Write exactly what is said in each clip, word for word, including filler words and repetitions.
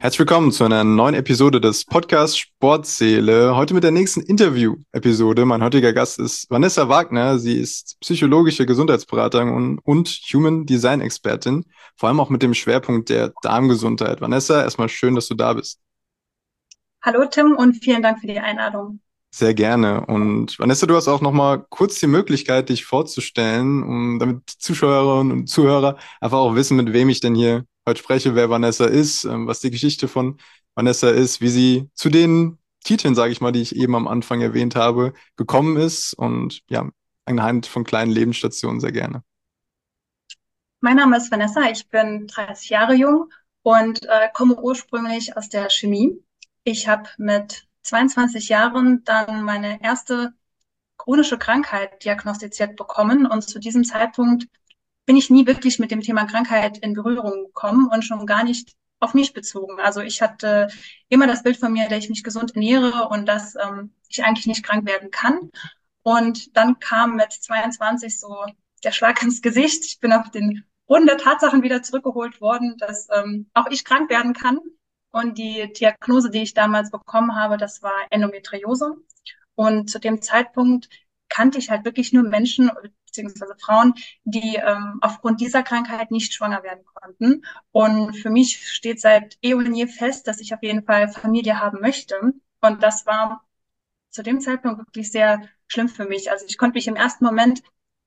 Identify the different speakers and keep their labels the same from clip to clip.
Speaker 1: Herzlich willkommen zu einer neuen Episode des Podcasts Sportseele. Heute mit der nächsten Interview-Episode. Mein heutiger Gast ist Vanessa Wagner. Sie ist psychologische Gesundheitsberaterin und, und Human Design Expertin, vor allem auch mit dem Schwerpunkt der Darmgesundheit. Vanessa, erstmal schön, dass du da bist.
Speaker 2: Hallo Tim und vielen Dank für die Einladung.
Speaker 1: Sehr gerne. Und Vanessa, du hast auch noch mal kurz die Möglichkeit, dich vorzustellen, um, damit die Zuschauerinnen und Zuhörer einfach auch wissen, mit wem ich denn hier heute spreche, wer Vanessa ist, ähm, was die Geschichte von Vanessa ist, wie sie zu den Titeln, sage ich mal, die ich eben am Anfang erwähnt habe, gekommen ist. Und ja, anhand von kleinen Lebensstationen sehr gerne.
Speaker 2: Mein Name ist Vanessa, ich bin dreißig Jahre jung und äh, komme ursprünglich aus der Chemie. Ich habe mit zweiundzwanzig Jahren dann meine erste chronische Krankheit diagnostiziert bekommen und zu diesem Zeitpunkt bin ich nie wirklich mit dem Thema Krankheit in Berührung gekommen und schon gar nicht auf mich bezogen. Also ich hatte immer das Bild von mir, dass ich mich gesund ernähre und dass ähm, ich eigentlich nicht krank werden kann. Und dann kam mit zweiundzwanzig so der Schlag ins Gesicht. Ich bin auf den Boden der Tatsachen wieder zurückgeholt worden, dass ähm, auch ich krank werden kann. Und die Diagnose, die ich damals bekommen habe, das war Endometriose. Und zu dem Zeitpunkt kannte ich halt wirklich nur Menschen beziehungsweise Frauen, die ähm, aufgrund dieser Krankheit nicht schwanger werden konnten. Und für mich steht seit eh und je fest, dass ich auf jeden Fall Familie haben möchte. Und das war zu dem Zeitpunkt wirklich sehr schlimm für mich. Also ich konnte mich im ersten Moment,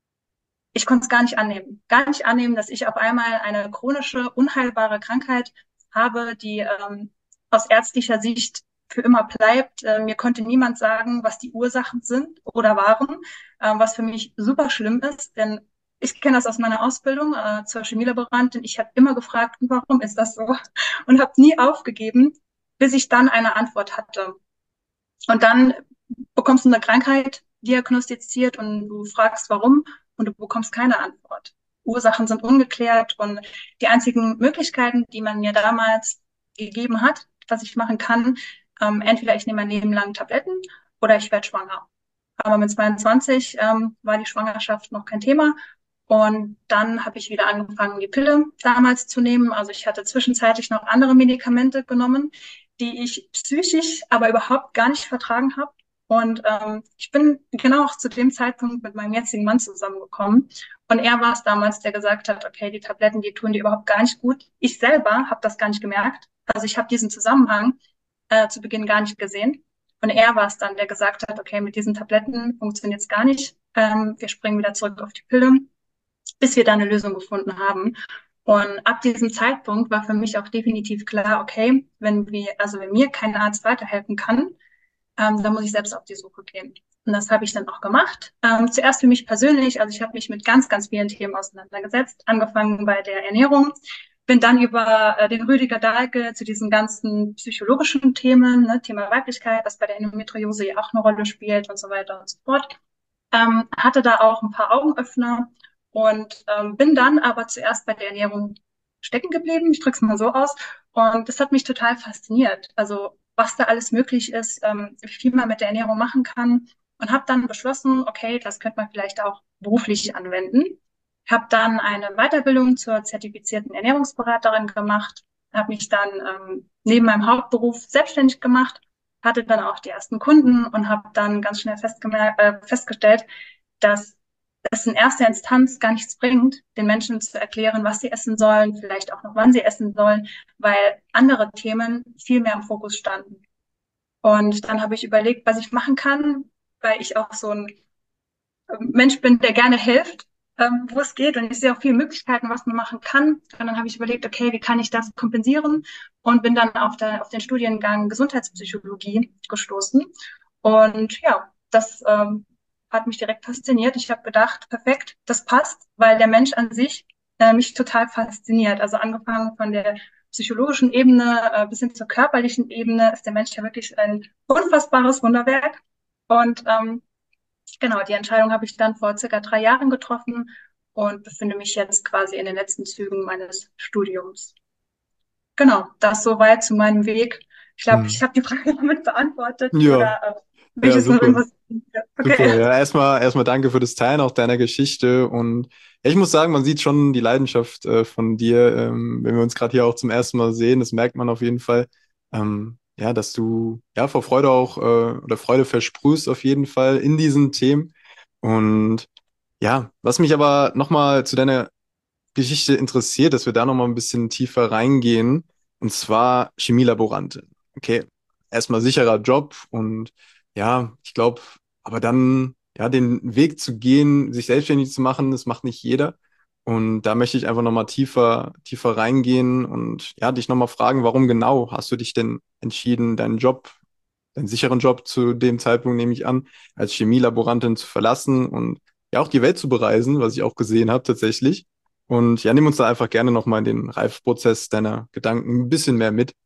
Speaker 2: ich konnte es gar nicht annehmen. Gar nicht annehmen, dass ich auf einmal eine chronische, unheilbare Krankheit habe, die ähm, aus ärztlicher Sicht für immer bleibt. Äh, mir konnte niemand sagen, was die Ursachen sind oder waren, äh, was für mich super schlimm ist, denn ich kenne das aus meiner Ausbildung äh, zur Chemielaborantin. Ich habe immer gefragt, warum ist das so? Und habe nie aufgegeben, bis ich dann eine Antwort hatte. Und dann bekommst du eine Krankheit diagnostiziert und du fragst, warum, und du bekommst keine Antwort. Ursachen sind ungeklärt und die einzigen Möglichkeiten, die man mir damals gegeben hat, was ich machen kann, ähm, entweder ich nehme mein Leben lang Tabletten oder ich werde schwanger. Aber mit zweiundzwanzig ähm, war die Schwangerschaft noch kein Thema. Und dann habe ich wieder angefangen, die Pille damals zu nehmen. Also ich hatte zwischenzeitlich noch andere Medikamente genommen, die ich psychisch aber überhaupt gar nicht vertragen habe. Und ähm, ich bin genau auch zu dem Zeitpunkt mit meinem jetzigen Mann zusammengekommen. Und er war es damals, der gesagt hat, okay, die Tabletten, die tun dir überhaupt gar nicht gut. Ich selber habe das gar nicht gemerkt. Also ich habe diesen Zusammenhang äh, zu Beginn gar nicht gesehen. Und er war es dann, der gesagt hat, okay, mit diesen Tabletten funktioniert es gar nicht. Ähm, wir springen wieder zurück auf die Pille, bis wir da eine Lösung gefunden haben. Und ab diesem Zeitpunkt war für mich auch definitiv klar, okay, wenn wir, also wenn mir kein Arzt weiterhelfen kann, ähm, dann muss ich selbst auf die Suche gehen. Und das habe ich dann auch gemacht. Ähm, zuerst für mich persönlich, also ich habe mich mit ganz, ganz vielen Themen auseinandergesetzt, angefangen bei der Ernährung, bin dann über äh, den Rüdiger Dahlke zu diesen ganzen psychologischen Themen, ne, Thema Weiblichkeit, was bei der Endometriose ja auch eine Rolle spielt und so weiter und so fort. Ähm, hatte da auch ein paar Augenöffner und ähm, bin dann aber zuerst bei der Ernährung stecken geblieben, ich drücke es mal so aus. Und das hat mich total fasziniert. Also was da alles möglich ist, ähm, wie viel man mit der Ernährung machen kann. Und habe dann beschlossen, okay, das könnte man vielleicht auch beruflich anwenden. Habe dann eine Weiterbildung zur zertifizierten Ernährungsberaterin gemacht, habe mich dann ähm, neben meinem Hauptberuf selbstständig gemacht, hatte dann auch die ersten Kunden und habe dann ganz schnell festgemerkt, äh, festgestellt, dass es in erster Instanz gar nichts bringt, den Menschen zu erklären, was sie essen sollen, vielleicht auch noch wann sie essen sollen, weil andere Themen viel mehr im Fokus standen. Und dann habe ich überlegt, was ich machen kann, weil ich auch so ein Mensch bin, der gerne hilft, ähm, wo es geht. Und ich sehe auch viele Möglichkeiten, was man machen kann. Und dann habe ich überlegt, okay, wie kann ich das kompensieren? Und bin dann auf, der, auf den Studiengang Gesundheitspsychologie gestoßen. Und ja, das ähm, hat mich direkt fasziniert. Ich habe gedacht, perfekt, das passt, weil der Mensch an sich äh, mich total fasziniert. Also angefangen von der psychologischen Ebene äh, bis hin zur körperlichen Ebene ist der Mensch ja wirklich ein unfassbares Wunderwerk. Und ähm, genau, die Entscheidung habe ich dann vor circa drei Jahren getroffen und befinde mich jetzt quasi in den letzten Zügen meines Studiums. Genau, das soweit zu meinem Weg. Ich glaube,
Speaker 1: Hm.
Speaker 2: ich habe die Frage damit beantwortet
Speaker 1: Ja.
Speaker 2: oder Will ich
Speaker 1: Ja,
Speaker 2: jetzt noch
Speaker 1: super.
Speaker 2: irgendwas?
Speaker 1: Super.
Speaker 2: Okay.
Speaker 1: Ja, erstmal, erstmal danke für das Teilen auch deiner Geschichte. Und ja, ich muss sagen, man sieht schon die Leidenschaft äh, von dir, ähm, wenn wir uns gerade hier auch zum ersten Mal sehen. Das merkt man auf jeden Fall. Ähm, ja, dass du ja vor Freude auch äh, oder Freude versprühst auf jeden Fall in diesen Themen. Und ja, was mich aber nochmal zu deiner Geschichte interessiert, dass wir da nochmal ein bisschen tiefer reingehen. Und zwar Chemielaborantin. Okay, erstmal sicherer Job und ja, ich glaube, aber dann ja den Weg zu gehen, sich selbstständig zu machen, das macht nicht jeder. Und da möchte ich einfach nochmal tiefer, tiefer reingehen und ja, dich nochmal fragen, warum genau hast du dich denn entschieden, deinen Job, deinen sicheren Job zu dem Zeitpunkt, nehme ich an, als Chemielaborantin zu verlassen und ja auch die Welt zu bereisen, was ich auch gesehen habe tatsächlich. Und ja, nimm uns da einfach gerne nochmal in den Reifprozess deiner Gedanken ein bisschen mehr mit.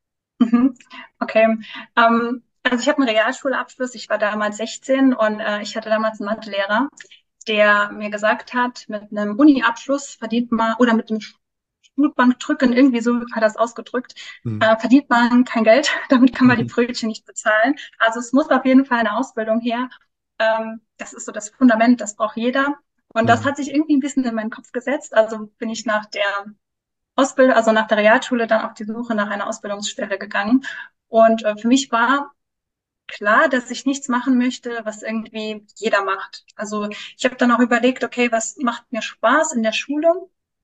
Speaker 2: Mhm. Okay. Ähm, also ich habe einen Realschulabschluss. Ich war damals sechzehn und äh, ich hatte damals einen Mathelehrer, der mir gesagt hat, mit einem Uni-Abschluss verdient man, oder mit einem Schulbankdrücken, irgendwie so hat er es ausgedrückt,
Speaker 1: Mhm.
Speaker 2: äh, verdient man kein Geld, damit kann man die Brötchen nicht bezahlen. Also es muss auf jeden Fall eine Ausbildung her. Ähm, das ist so das Fundament, das braucht jeder. Und das
Speaker 1: Mhm.
Speaker 2: hat sich irgendwie ein bisschen in meinen Kopf gesetzt. Also bin ich nach der Ausbildung, also nach der Realschule dann auf die Suche nach einer Ausbildungsstelle gegangen. Und äh, für mich war klar, dass ich nichts machen möchte, was irgendwie jeder macht. Also ich habe dann auch überlegt, okay, was macht mir Spaß in der Schule?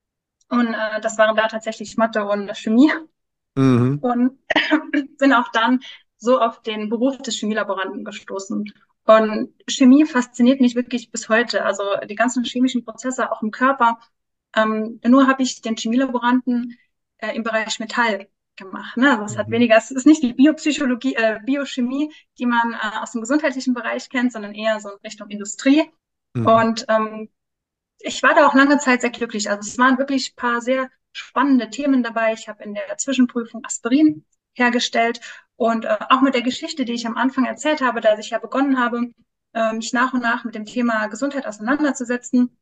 Speaker 2: Und äh, das waren da tatsächlich Mathe und Chemie.
Speaker 1: Mhm.
Speaker 2: Und bin auch dann so auf den Beruf des Chemielaboranten gestoßen. Und Chemie fasziniert mich wirklich bis heute. Also die ganzen chemischen Prozesse auch im Körper. Ähm, nur habe ich den Chemielaboranten äh, im Bereich Metall gemacht. Ne? Also es hat
Speaker 1: Mhm.
Speaker 2: weniger, es ist nicht die Biopsychologie, äh, Biochemie, die man äh, aus dem gesundheitlichen Bereich kennt, sondern eher so in Richtung Industrie.
Speaker 1: Mhm.
Speaker 2: Und ähm, ich war da auch lange Zeit sehr glücklich. Also es waren wirklich ein paar sehr spannende Themen dabei. Ich habe in der Zwischenprüfung Aspirin hergestellt und äh, auch mit der Geschichte, die ich am Anfang erzählt habe, dass ich ja begonnen habe, äh, mich nach und nach mit dem Thema Gesundheit auseinanderzusetzen,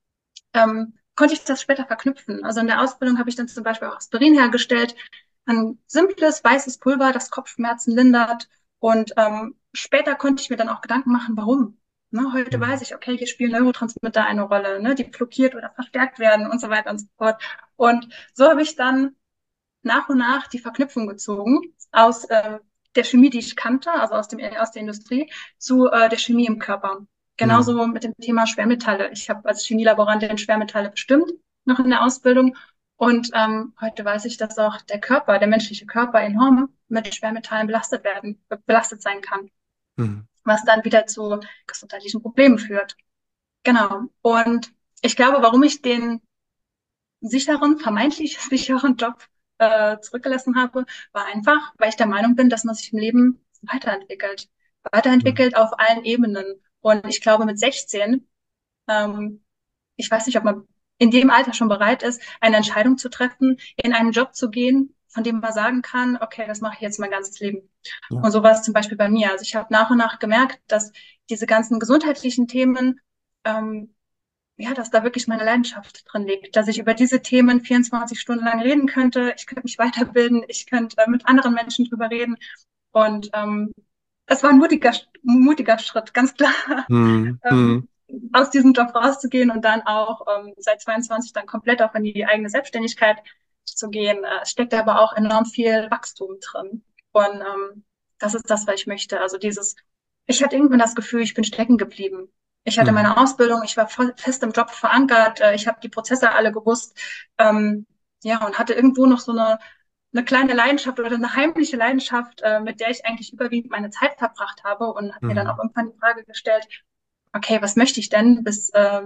Speaker 2: ähm, konnte ich das später verknüpfen. Also in der Ausbildung habe ich dann zum Beispiel auch Aspirin hergestellt, ein simples weißes Pulver, das Kopfschmerzen lindert. Und ähm, später konnte ich mir dann auch Gedanken machen, warum. Ne, heute weiß
Speaker 1: Mhm.
Speaker 2: ich, okay, hier spielen Neurotransmitter eine Rolle, ne, die blockiert oder verstärkt werden und so weiter und so fort. Und so habe ich dann nach und nach die Verknüpfung gezogen aus äh, der Chemie, die ich kannte, also aus, dem, aus der Industrie, zu äh, der Chemie im Körper.
Speaker 1: Mhm.
Speaker 2: Genauso mit dem Thema Schwermetalle. Ich habe als Chemielaborantin Schwermetalle bestimmt, noch in der Ausbildung. Und ähm, heute weiß ich, dass auch der Körper, der menschliche Körper enorm mit Schwermetallen belastet werden, belastet sein kann,
Speaker 1: Mhm.
Speaker 2: was dann wieder zu gesundheitlichen Problemen führt. Genau. Und ich glaube, warum ich den sicheren, vermeintlich sicheren Job äh, zurückgelassen habe, war einfach, weil ich der Meinung bin, dass man sich im Leben weiterentwickelt.
Speaker 1: Mhm.
Speaker 2: Weiterentwickelt auf allen Ebenen. Und ich glaube, mit sechzehn, ähm, ich weiß nicht, ob man in dem Alter schon bereit ist, eine Entscheidung zu treffen, in einen Job zu gehen, von dem man sagen kann, okay, das mache ich jetzt mein ganzes Leben.
Speaker 1: Ja.
Speaker 2: Und so war es zum Beispiel bei mir. Also ich habe nach und nach gemerkt, dass diese ganzen gesundheitlichen Themen ähm, ja, dass da wirklich meine Leidenschaft drin liegt, dass ich über diese Themen vierundzwanzig Stunden lang reden könnte. Ich könnte mich weiterbilden, ich könnte äh, mit anderen Menschen drüber reden. Und ähm, es war ein mutiger, mutiger Schritt, ganz klar,
Speaker 1: Mhm.
Speaker 2: ähm,
Speaker 1: Mhm.
Speaker 2: aus diesem Job rauszugehen und dann auch ähm, seit zweiundzwanzig dann komplett auch in die eigene Selbstständigkeit zu gehen. Äh, Es steckt aber auch enorm viel Wachstum drin. Und ähm, das ist das, was ich möchte. Also dieses, ich hatte irgendwann das Gefühl, ich bin stecken geblieben. Ich hatte
Speaker 1: Mhm.
Speaker 2: meine Ausbildung, ich war voll fest im Job verankert, äh, ich habe die Prozesse alle gewusst, ähm, ja, und hatte irgendwo noch so eine, eine kleine Leidenschaft oder eine heimliche Leidenschaft, äh, mit der ich eigentlich überwiegend meine Zeit verbracht habe und habe mir dann auch
Speaker 1: Mhm.
Speaker 2: irgendwann die Frage gestellt, okay, was möchte ich denn, bis, äh,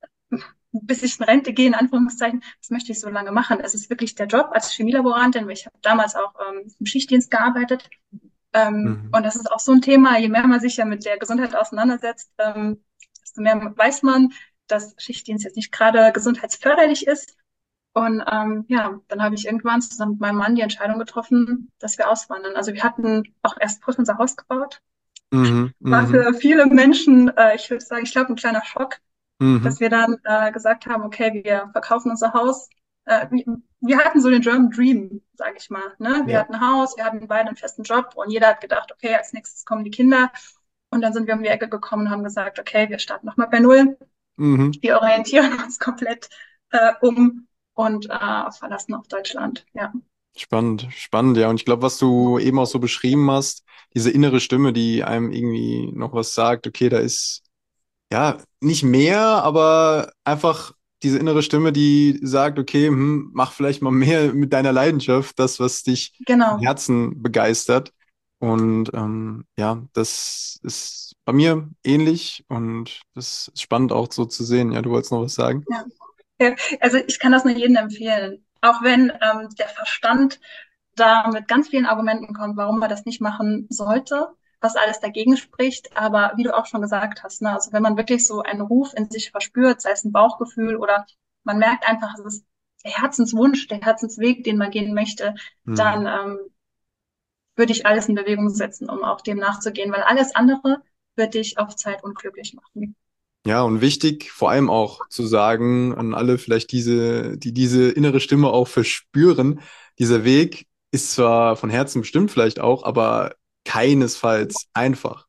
Speaker 2: bis ich in Rente gehe, in Anführungszeichen, was möchte ich so lange machen? Es ist wirklich der Job als Chemielaborantin, weil ich habe damals auch ähm, im Schichtdienst gearbeitet. Ähm,
Speaker 1: Mhm.
Speaker 2: und das ist auch so ein Thema, je mehr man sich ja mit der Gesundheit auseinandersetzt, ähm, desto mehr weiß man, dass Schichtdienst jetzt nicht gerade gesundheitsförderlich ist. Und ähm, ja, dann habe ich irgendwann zusammen mit meinem Mann die Entscheidung getroffen, dass wir auswandern. Also wir hatten auch erst frisch unser Haus gebaut.
Speaker 1: Mhm.
Speaker 2: War
Speaker 1: Mhm.
Speaker 2: für viele Menschen, äh, ich würde sagen, ich glaube, ein kleiner Schock,
Speaker 1: Mhm.
Speaker 2: dass wir dann äh, gesagt haben, okay, wir verkaufen unser Haus. Äh, wir, wir hatten so den German Dream, sage ich mal. Ne? Wir
Speaker 1: Ja.
Speaker 2: hatten ein Haus, wir hatten beide einen festen Job und jeder hat gedacht, okay, als nächstes kommen die Kinder. Und dann sind wir um die Ecke gekommen und haben gesagt, okay, wir starten nochmal bei Null.
Speaker 1: Mhm.
Speaker 2: Wir orientieren uns komplett äh, um und äh, verlassen auch Deutschland. Ja.
Speaker 1: Spannend, spannend, ja. Und ich glaube, was du eben auch so beschrieben hast, diese innere Stimme, die einem irgendwie noch was sagt, okay, da ist ja nicht mehr, aber einfach diese innere Stimme, die sagt, okay, hm, mach vielleicht mal mehr mit deiner Leidenschaft, das, was dich vom
Speaker 2: Genau.
Speaker 1: Herzen begeistert. Und ähm, ja, das ist bei mir ähnlich und das ist spannend auch so zu sehen. Ja, du wolltest noch was sagen?
Speaker 2: Ja. Ja, also ich kann das nur jedem empfehlen. Auch wenn ähm, der Verstand da mit ganz vielen Argumenten kommt, warum man das nicht machen sollte, was alles dagegen spricht. Aber wie du auch schon gesagt hast, ne, also wenn man wirklich so einen Ruf in sich verspürt, sei es ein Bauchgefühl oder man merkt einfach, es ist der Herzenswunsch, der Herzensweg, den man gehen möchte,
Speaker 1: Hm.
Speaker 2: dann ähm, würde ich alles in Bewegung setzen, um auch dem nachzugehen, weil alles andere wird dich auf Zeit unglücklich machen.
Speaker 1: Ja, und wichtig vor allem auch zu sagen an alle vielleicht diese, die diese innere Stimme auch verspüren, dieser Weg ist zwar von Herzen bestimmt vielleicht auch, aber keinesfalls einfach.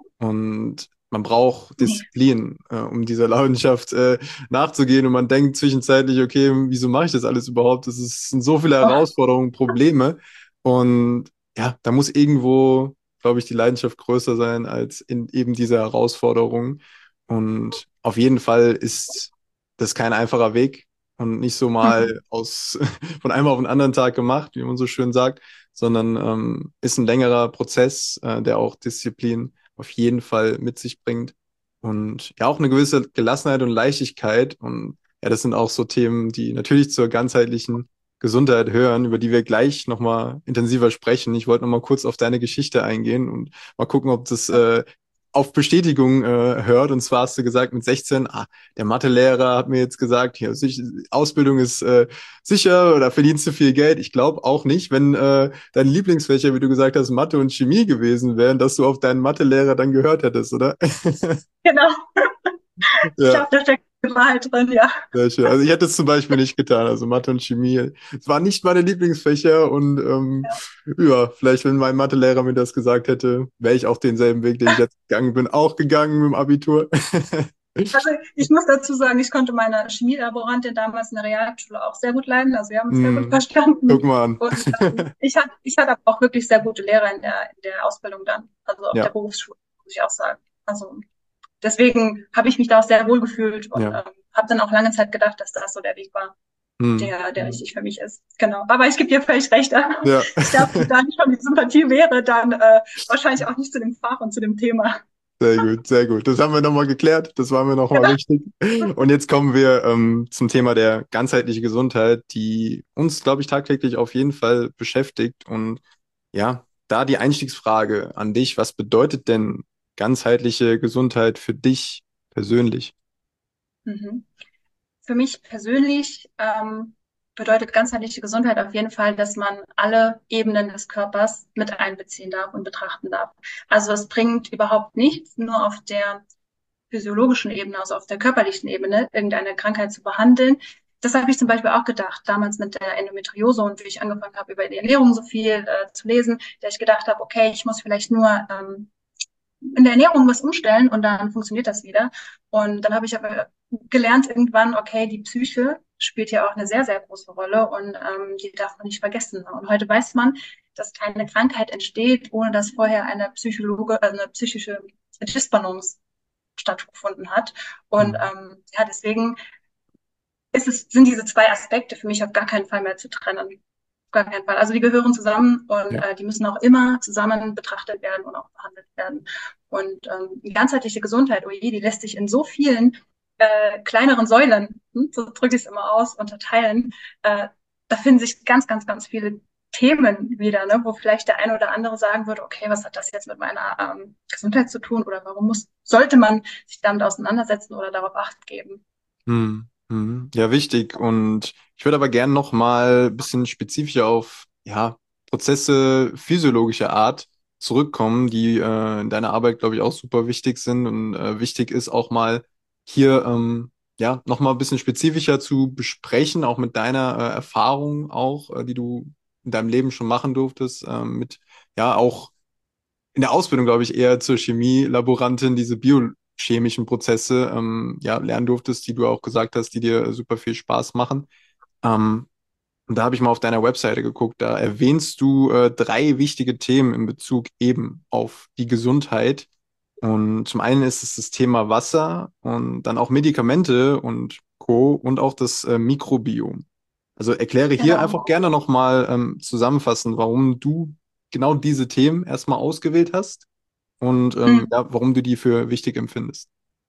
Speaker 1: Und man braucht
Speaker 2: Nee.
Speaker 1: Disziplin, äh, um dieser Leidenschaft äh, nachzugehen. Und man denkt zwischenzeitlich, okay, wieso mache ich das alles überhaupt? Es ist- sind so viele
Speaker 2: Oh.
Speaker 1: Herausforderungen, Probleme. Und ja, da muss irgendwo, glaube ich, die Leidenschaft größer sein als in eben dieser Herausforderung. Und auf jeden Fall ist das kein einfacher Weg und nicht so mal aus von einem auf den anderen Tag gemacht, wie man so schön sagt, sondern ähm, ist ein längerer Prozess, äh, der auch Disziplin auf jeden Fall mit sich bringt. Und ja, auch eine gewisse Gelassenheit und Leichtigkeit. Und ja, das sind auch so Themen, die natürlich zur ganzheitlichen Gesundheit hören, über die wir gleich nochmal intensiver sprechen. Ich wollte nochmal kurz auf deine Geschichte eingehen und mal gucken, ob das äh, auf Bestätigung äh, hört. Und zwar hast du gesagt, mit sechzehn, ah, der Mathelehrer hat mir jetzt gesagt, hier, sich, Ausbildung ist äh, sicher oder verdienst du viel Geld. Ich glaube auch nicht, wenn äh, deine Lieblingsfächer, wie du gesagt hast, Mathe und Chemie gewesen wären, dass du auf deinen Mathelehrer dann gehört hättest, oder?
Speaker 2: Genau. Ich
Speaker 1: Ja,
Speaker 2: glaube, da steckt Wahrheit drin, ja.
Speaker 1: sehr schön. Also ich hätte es zum Beispiel nicht getan. Also Mathe und Chemie, es waren nicht meine Lieblingsfächer und ähm, ja, vielleicht, wenn mein Mathelehrer mir das gesagt hätte, wäre ich auch denselben Weg, den ich jetzt gegangen bin, auch gegangen mit dem Abitur.
Speaker 2: Also ich muss dazu sagen, ich konnte meine Chemielaborantin damals in der Realschule auch sehr gut leiden. Also wir haben uns sehr gut
Speaker 1: Hm,
Speaker 2: verstanden.
Speaker 1: guck mal an.
Speaker 2: Und ähm, ich hatte, ich hatte aber auch wirklich sehr gute Lehrer in der, in der Ausbildung dann, also auf der
Speaker 1: Ja,
Speaker 2: Berufsschule, muss ich auch sagen. Also deswegen habe ich mich da auch sehr wohl gefühlt und
Speaker 1: ja.
Speaker 2: ähm, habe dann auch lange Zeit gedacht, dass das so der Weg war,
Speaker 1: Hm,
Speaker 2: der, der richtig für mich ist. Genau. Aber ich gebe dir völlig recht.
Speaker 1: ja.
Speaker 2: Ich glaube, wenn da nicht schon die Sympathie wäre, dann äh, wahrscheinlich auch nicht zu dem Fach und zu dem Thema.
Speaker 1: Sehr gut, sehr gut. Das haben wir nochmal geklärt. Das war mir nochmal
Speaker 2: Genau.
Speaker 1: wichtig. Und jetzt kommen wir ähm, zum Thema der ganzheitlichen Gesundheit, die uns, glaube ich, tagtäglich auf jeden Fall beschäftigt. Und ja, da die Einstiegsfrage an dich. Was bedeutet denn ganzheitliche Gesundheit für dich persönlich?
Speaker 2: Mhm. Für mich persönlich ähm, bedeutet ganzheitliche Gesundheit auf jeden Fall, dass man alle Ebenen des Körpers mit einbeziehen darf und betrachten darf. Also es bringt überhaupt nichts, nur auf der physiologischen Ebene, also auf der körperlichen Ebene, irgendeine Krankheit zu behandeln. Das habe ich zum Beispiel auch gedacht, damals mit der Endometriose und wie ich angefangen habe, über die Ernährung so viel äh, zu lesen, dass ich gedacht habe, okay, ich muss vielleicht nur ähm, in der Ernährung was umstellen und dann funktioniert das wieder. Und dann habe ich aber gelernt irgendwann, okay, die Psyche spielt ja auch eine sehr, sehr große Rolle und ähm, die darf man nicht vergessen. Und heute weiß man, dass keine Krankheit entsteht, ohne dass vorher eine Psychologe, also eine psychische Dysbalance stattgefunden hat. Und
Speaker 1: Hm.
Speaker 2: ähm, ja, deswegen ist es, sind diese zwei Aspekte für mich auf gar keinen Fall mehr zu trennen. Auf gar keinen Fall. Also die gehören zusammen und
Speaker 1: Ja.
Speaker 2: äh, die müssen auch immer zusammen betrachtet werden und auch behandelt werden. Und ähm, die ganzheitliche Gesundheit, oh je, die lässt sich in so vielen äh, kleineren Säulen, hm, so drücke ich es immer aus, unterteilen. Äh, da finden sich ganz, ganz, ganz viele Themen wieder, ne, wo vielleicht der eine oder andere sagen würde, okay, was hat das jetzt mit meiner ähm, Gesundheit zu tun oder warum muss, sollte man sich damit auseinandersetzen oder darauf Acht geben?
Speaker 1: Hm, hm. Ja, wichtig. Und ich würde aber gern noch mal ein bisschen spezifischer auf ja, Prozesse physiologischer Art zurückkommen, die äh, in deiner Arbeit, glaube ich, auch super wichtig sind. Und äh, wichtig ist auch mal hier ähm, ja noch mal ein bisschen spezifischer zu besprechen, auch mit deiner äh, Erfahrung auch, äh, die du in deinem Leben schon machen durftest, äh, mit ja auch in der Ausbildung, glaube ich, eher zur Chemielaborantin diese biochemischen Prozesse ähm, ja, lernen durftest, die du auch gesagt hast, die dir super viel Spaß machen. Ähm, und da habe ich mal auf deiner Webseite geguckt, da erwähnst du äh, drei wichtige Themen in Bezug eben auf die Gesundheit. Und zum einen ist es das Thema Wasser und dann auch Medikamente und Co. und auch das äh, Mikrobiom. Also erkläre hier einfach
Speaker 2: Genau.
Speaker 1: gerne nochmal ähm, zusammenfassend, warum du genau diese Themen erstmal ausgewählt hast und ähm,
Speaker 2: Mhm.
Speaker 1: ja, warum du die für wichtig empfindest.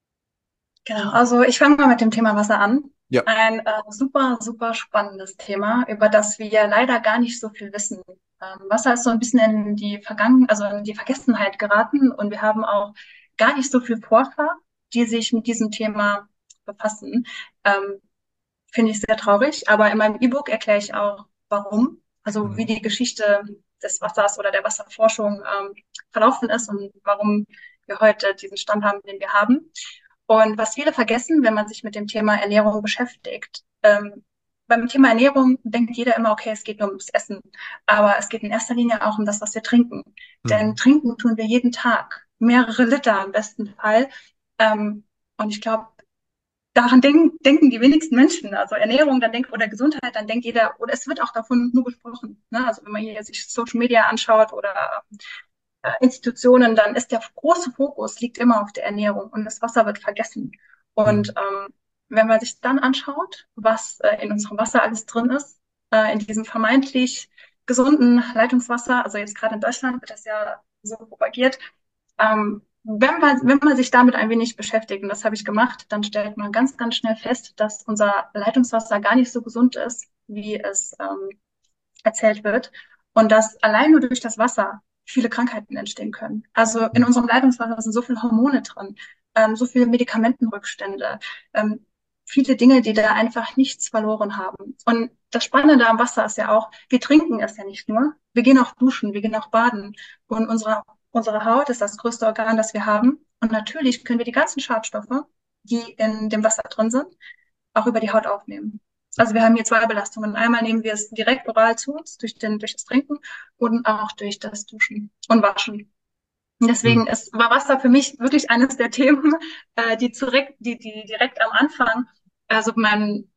Speaker 2: Genau, also ich fange mal mit dem Thema Wasser an.
Speaker 1: Ja.
Speaker 2: Ein äh, super, super spannendes Thema, über das wir leider gar nicht so viel wissen. Ähm, Wasser ist so ein bisschen in die Vergangen, also in die Vergessenheit geraten und wir haben auch gar nicht so viel Forscher, die sich mit diesem Thema befassen. Ähm, Finde ich sehr traurig, aber in meinem E-Book erkläre ich auch, warum, also wie
Speaker 1: Mhm.
Speaker 2: die Geschichte des Wassers oder der Wasserforschung ähm, verlaufen ist und warum wir heute diesen Stand haben, den wir haben. Und was viele vergessen, wenn man sich mit dem Thema Ernährung beschäftigt, ähm, beim Thema Ernährung denkt jeder immer, okay, es geht nur ums Essen. Aber es geht in erster Linie auch um das, was wir trinken. Denn
Speaker 1: Mhm.
Speaker 2: trinken tun wir jeden Tag. Mehrere Liter im besten Fall. Ähm, und ich glaube, daran denken, denken die wenigsten Menschen. Also Ernährung, dann denkt, oder Gesundheit, dann denkt jeder, oder es wird auch davon nur gesprochen. Ne? Also wenn man hier sich Social Media anschaut oder äh, Institutionen, dann ist der große Fokus liegt immer auf der Ernährung und das Wasser wird vergessen. Und
Speaker 1: Mhm.
Speaker 2: ähm, wenn man sich dann anschaut, was äh, in unserem Wasser alles drin ist, äh, in diesem vermeintlich gesunden Leitungswasser, also jetzt gerade in Deutschland wird das ja so propagiert, ähm, wenn man, wenn man sich damit ein wenig beschäftigt, und das habe ich gemacht, dann stellt man ganz, ganz schnell fest, dass unser Leitungswasser gar nicht so gesund ist, wie es ähm, erzählt wird. Und dass allein nur durch das Wasser viele Krankheiten entstehen können. Also in
Speaker 1: Mhm.
Speaker 2: unserem Leitungswasser sind so viele Hormone drin, ähm, so viele Medikamentenrückstände, ähm, viele Dinge, die da einfach nichts verloren haben. Und das Spannende am Wasser ist ja auch, wir trinken es ja nicht nur, wir gehen auch duschen, wir gehen auch baden. Und unsere, unsere Haut ist das größte Organ, das wir haben. Und natürlich können wir die ganzen Schadstoffe, die in dem Wasser drin sind, auch über die Haut aufnehmen. Also wir haben hier zwei Belastungen. Einmal nehmen wir es direkt oral zu uns durch, den, durch das Trinken und auch durch das Duschen und Waschen. Und deswegen
Speaker 1: Mhm.
Speaker 2: ist, war Wasser für mich wirklich eines der Themen, äh, die, direkt, die, die direkt am Anfang also meinen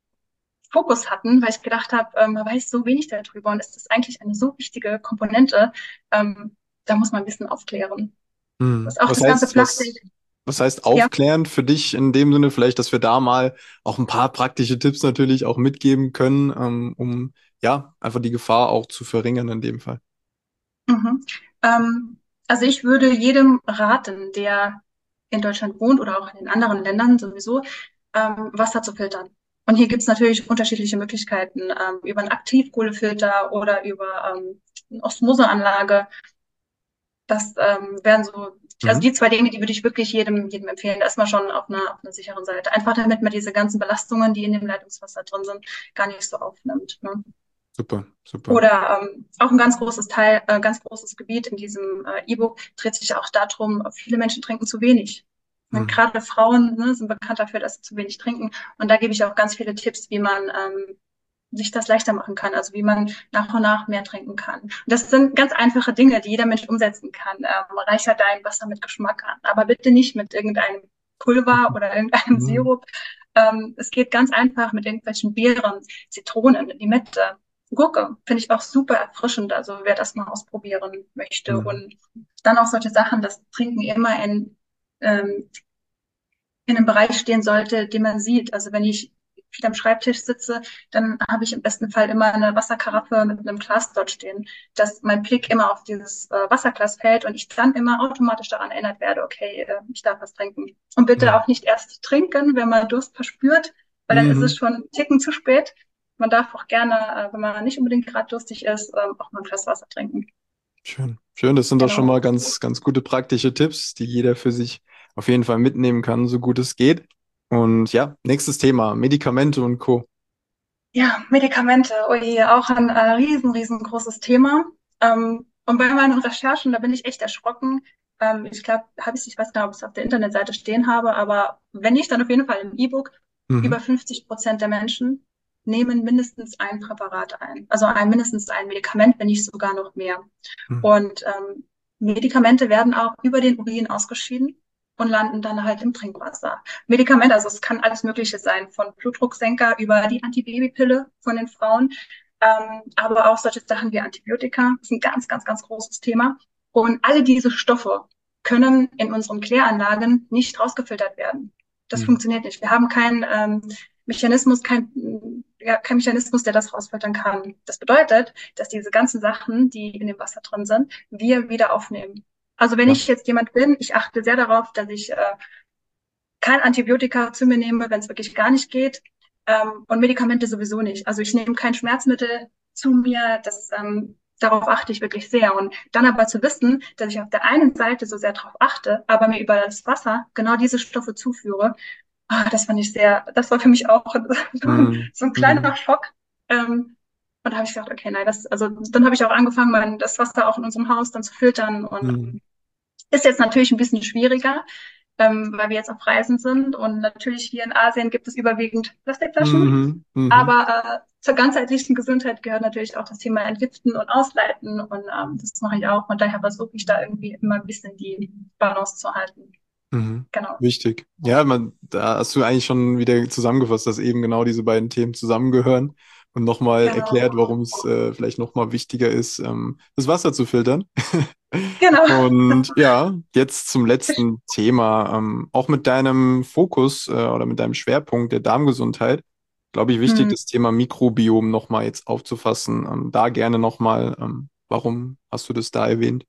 Speaker 2: Fokus hatten, weil ich gedacht habe, ähm, man weiß so wenig darüber und es ist eigentlich eine so wichtige Komponente, ähm, da muss man ein bisschen aufklären. Das
Speaker 1: Mhm.
Speaker 2: ist auch
Speaker 1: Was
Speaker 2: das ganze
Speaker 1: heißt,
Speaker 2: Plastik.
Speaker 1: was, was heißt
Speaker 2: Ja.
Speaker 1: aufklären für dich in dem Sinne, vielleicht, dass wir da mal auch ein paar praktische Tipps natürlich auch mitgeben können, ähm, um ja einfach die Gefahr auch zu verringern in dem Fall.
Speaker 2: Mhm. Ähm, also ich würde jedem raten, der in Deutschland wohnt oder auch in den anderen Ländern sowieso, ähm, Wasser zu filtern. Und hier gibt es natürlich unterschiedliche Möglichkeiten, ähm, über einen Aktivkohlefilter oder über ähm, eine Osmoseanlage. Das ähm, wären so, also
Speaker 1: Mhm.
Speaker 2: die zwei Dinge, die würde ich wirklich jedem, jedem empfehlen. Da ist man schon auf einer, auf einer sicheren Seite. Einfach damit man diese ganzen Belastungen, die in dem Leitungswasser drin sind, gar nicht so aufnimmt. Ne?
Speaker 1: Super, super.
Speaker 2: Oder ähm, auch ein ganz großes Teil, äh, ganz großes Gebiet in diesem äh, E-Book dreht sich auch darum, viele Menschen trinken zu wenig. Und
Speaker 1: Mhm.
Speaker 2: gerade Frauen ne, sind bekannt dafür, dass sie zu wenig trinken. Und da gebe ich auch ganz viele Tipps, wie man ähm, sich das leichter machen kann, also wie man nach und nach mehr trinken kann. Und das sind ganz einfache Dinge, die jeder Mensch umsetzen kann. Ähm, reichert dein Wasser mit Geschmack an, aber bitte nicht mit irgendeinem Pulver oder irgendeinem
Speaker 1: Mhm.
Speaker 2: Sirup. Ähm, es geht ganz einfach mit irgendwelchen Beeren, Zitronen, Limette, Gurke. Finde ich auch super erfrischend, also wer das mal ausprobieren möchte.
Speaker 1: Mhm.
Speaker 2: Und dann auch solche Sachen, das Trinken immer in, ähm, in einem Bereich stehen sollte, den man sieht. Also wenn ich viel am Schreibtisch sitze, dann habe ich im besten Fall immer eine Wasserkaraffe mit einem Glas dort stehen, dass mein Blick immer auf dieses äh, Wasserglas fällt und ich dann immer automatisch daran erinnert werde, okay, äh, ich darf was trinken. Und bitte
Speaker 1: Mhm.
Speaker 2: auch nicht erst trinken, wenn man Durst verspürt, weil dann ist es
Speaker 1: Mhm.
Speaker 2: schon einen Ticken zu spät. Man darf auch gerne, äh, wenn man nicht unbedingt gerade durstig ist, ähm, auch mal ein Glas Wasser trinken.
Speaker 1: Schön. Schön, das sind doch schon
Speaker 2: Genau.
Speaker 1: mal ganz, ganz gute praktische Tipps, die jeder für sich auf jeden Fall mitnehmen kann, so gut es geht. Und ja, nächstes Thema, Medikamente und Co.
Speaker 2: Ja, Medikamente, oh je, auch ein äh, riesen, riesengroßes Thema. Ähm, und bei meinen Recherchen, da bin ich echt erschrocken. Ähm, ich glaube, habe ich, ich weiß gar nicht, ob ich es auf der Internetseite stehen habe, aber wenn nicht, dann auf jeden Fall im E-Book.
Speaker 1: Mhm.
Speaker 2: Über fünfzig Prozent der Menschen nehmen mindestens ein Präparat ein. Also ein, mindestens ein Medikament, wenn nicht sogar noch mehr.
Speaker 1: Mhm.
Speaker 2: Und ähm, Medikamente werden auch über den Urin ausgeschieden und landen dann halt im Trinkwasser. Medikamente, also es kann alles Mögliche sein, von Blutdrucksenker über die Antibabypille von den Frauen, ähm, aber auch solche Sachen wie Antibiotika. Das ist ein ganz, ganz, ganz großes Thema. Und alle diese Stoffe können in unseren Kläranlagen nicht rausgefiltert werden. Das
Speaker 1: Mhm.
Speaker 2: funktioniert nicht. Wir haben keinen ähm, Mechanismus, kein, ja, kein Mechanismus, der das rausfiltern kann. Das bedeutet, dass diese ganzen Sachen, die in dem Wasser drin sind, wir wieder aufnehmen. Also wenn
Speaker 1: Ja.
Speaker 2: ich jetzt jemand bin, ich achte sehr darauf, dass ich äh, kein Antibiotika zu mir nehme, wenn es wirklich gar nicht geht. Ähm, und Medikamente sowieso nicht. Also ich nehme kein Schmerzmittel zu mir. Das, ähm, darauf achte ich wirklich sehr. Und dann aber zu wissen, dass ich auf der einen Seite so sehr darauf achte, aber mir über das Wasser genau diese Stoffe zuführe, ah, das fand ich sehr, das war für mich auch so ein,
Speaker 1: Mhm.
Speaker 2: so ein
Speaker 1: Mhm.
Speaker 2: kleiner Schock. Ähm, und da habe ich gedacht, okay, nein, das, also dann habe ich auch angefangen, mein, das Wasser auch in unserem Haus dann zu filtern und
Speaker 1: Mhm.
Speaker 2: ist jetzt natürlich ein bisschen schwieriger, ähm, weil wir jetzt auf Reisen sind und natürlich hier in Asien gibt es überwiegend Plastikflaschen.
Speaker 1: Mhm. Mhm.
Speaker 2: Aber äh, zur ganzheitlichen Gesundheit gehört natürlich auch das Thema Entgiften und Ausleiten und ähm, das mache ich auch. Und daher versuche ich da irgendwie immer ein bisschen die Balance zu halten.
Speaker 1: Mhm.
Speaker 2: Genau.
Speaker 1: Wichtig. Ja, man, da hast du eigentlich schon wieder zusammengefasst, dass eben genau diese beiden Themen zusammengehören und nochmal erklärt,
Speaker 2: Genau.
Speaker 1: warum es äh, vielleicht nochmal wichtiger ist, ähm, das Wasser zu filtern.
Speaker 2: Genau.
Speaker 1: Und ja, jetzt zum letzten Thema. Ähm, auch mit deinem Fokus äh, oder mit deinem Schwerpunkt der Darmgesundheit, glaube ich, wichtig,
Speaker 2: Hm.
Speaker 1: das Thema Mikrobiom nochmal jetzt aufzufassen. Ähm, da gerne nochmal, ähm, warum hast du das da erwähnt?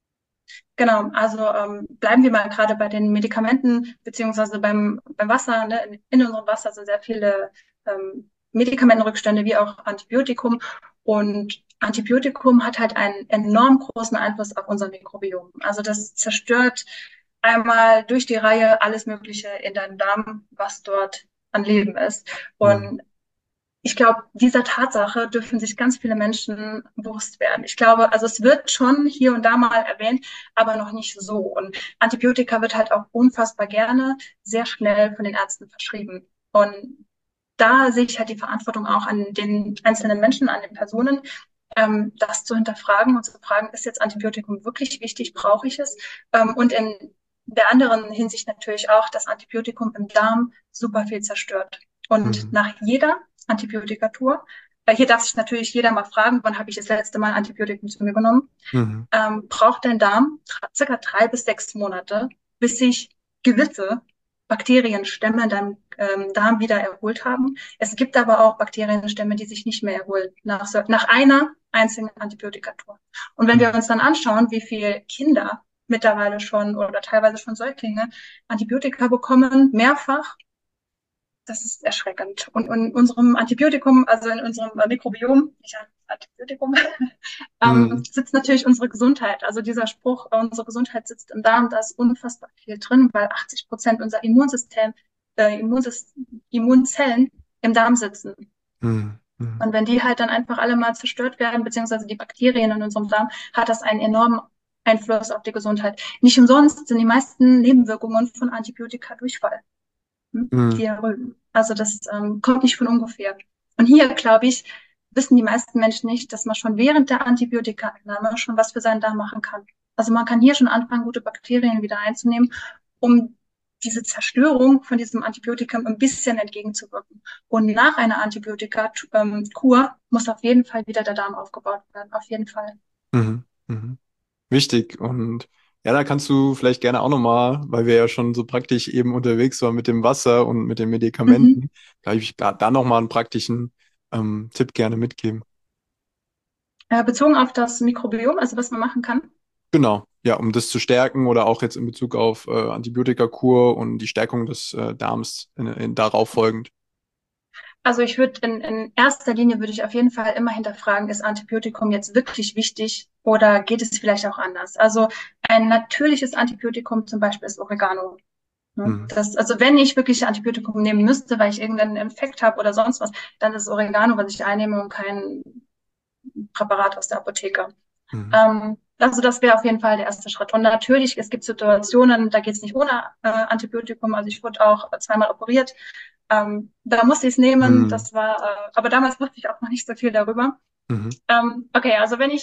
Speaker 2: Genau, also ähm, bleiben wir mal gerade bei den Medikamenten beziehungsweise beim, beim Wasser. Ne? In, in unserem Wasser sind sehr viele ähm, Medikamentenrückstände wie auch Antibiotikum. Und Antibiotikum hat halt einen enorm großen Einfluss auf unser Mikrobiom. Also das zerstört einmal durch die Reihe alles Mögliche in deinem Darm, was dort an Leben ist.
Speaker 1: Mhm.
Speaker 2: Und ich glaube, dieser Tatsache dürfen sich ganz viele Menschen bewusst werden. Ich glaube, also es wird schon hier und da mal erwähnt, aber noch nicht so. Und Antibiotika wird halt auch unfassbar gerne sehr schnell von den Ärzten verschrieben. Und da sehe ich halt die Verantwortung auch an den einzelnen Menschen, an den Personen, ähm, das zu hinterfragen und zu fragen, ist jetzt Antibiotikum wirklich wichtig, brauche ich es? Ähm, und in der anderen Hinsicht natürlich auch, dass Antibiotikum im Darm super viel zerstört. Und
Speaker 1: Mhm.
Speaker 2: nach jeder Antibiotikatur, äh, hier darf sich natürlich jeder mal fragen, wann habe ich das letzte Mal Antibiotikum zu mir genommen,
Speaker 1: Mhm.
Speaker 2: ähm, braucht dein Darm circa drei bis sechs Monate, bis sich gewisse Bakterienstämme in deinem ähm, Darm wieder erholt haben. Es gibt aber auch Bakterienstämme, die sich nicht mehr erholen nach, so, nach einer einzigen Antibiotikatur. Und wenn wir
Speaker 1: Mhm.
Speaker 2: uns dann anschauen, wie viele Kinder mittlerweile schon oder teilweise schon Säuglinge Antibiotika bekommen, mehrfach, das ist erschreckend. Und in unserem Antibiotikum, also in unserem Mikrobiom, nicht Antibiotikum, ähm,
Speaker 1: Mhm.
Speaker 2: sitzt natürlich unsere Gesundheit. Also dieser Spruch, äh, unsere Gesundheit sitzt im Darm, da ist unfassbar viel drin, weil achtzig Prozent unser Immunsystem, äh, Immunsys Immunzellen im Darm sitzen.
Speaker 1: Mhm. Mhm.
Speaker 2: Und wenn die halt dann einfach alle mal zerstört werden, beziehungsweise die Bakterien in unserem Darm, hat das einen enormen Einfluss auf die Gesundheit. Nicht umsonst sind die meisten Nebenwirkungen von Antibiotika Durchfall, hm?
Speaker 1: Mhm.
Speaker 2: Diarrhoe. Also das ähm, kommt nicht von ungefähr. Und hier, glaube ich, wissen die meisten Menschen nicht, dass man schon während der Antibiotikaeinnahme schon was für seinen Darm machen kann. Also man kann hier schon anfangen, gute Bakterien wieder einzunehmen, um diese Zerstörung von diesem Antibiotikum ein bisschen entgegenzuwirken. Und nach einer Antibiotika-Kur muss auf jeden Fall wieder der Darm aufgebaut werden. Auf jeden Fall.
Speaker 1: Mhm. Mhm. Wichtig. Und ja, da kannst du vielleicht gerne auch nochmal, weil wir ja schon so praktisch eben unterwegs waren mit dem Wasser und mit den
Speaker 2: Mhm.
Speaker 1: Medikamenten, da ich da, da nochmal einen praktischen ähm, Tipp gerne mitgeben.
Speaker 2: Äh, bezogen auf das Mikrobiom, also was man machen kann.
Speaker 1: Genau, ja, um das zu stärken oder auch jetzt in Bezug auf äh, Antibiotikakur und die Stärkung des äh, Darms in, in, darauf folgend.
Speaker 2: Also ich würde in, in erster Linie würde ich auf jeden Fall immer hinterfragen, ist Antibiotikum jetzt wirklich wichtig oder geht es vielleicht auch anders? Also ein natürliches Antibiotikum zum Beispiel ist Oregano. Ne?
Speaker 1: Mhm.
Speaker 2: Das, also wenn ich wirklich Antibiotikum nehmen müsste, weil ich irgendeinen Infekt habe oder sonst was, dann ist es Oregano, was ich einnehme und kein Präparat aus der Apotheke.
Speaker 1: Mhm.
Speaker 2: Ähm, also das wäre auf jeden Fall der erste Schritt. Und natürlich, es gibt Situationen, da geht es nicht ohne äh, Antibiotikum. Also ich wurde auch zweimal operiert. Ähm, da musste ich es nehmen.
Speaker 1: Mhm.
Speaker 2: Das war, äh, aber damals wusste ich auch noch nicht so viel darüber.
Speaker 1: Mhm.
Speaker 2: Ähm, okay, also wenn ich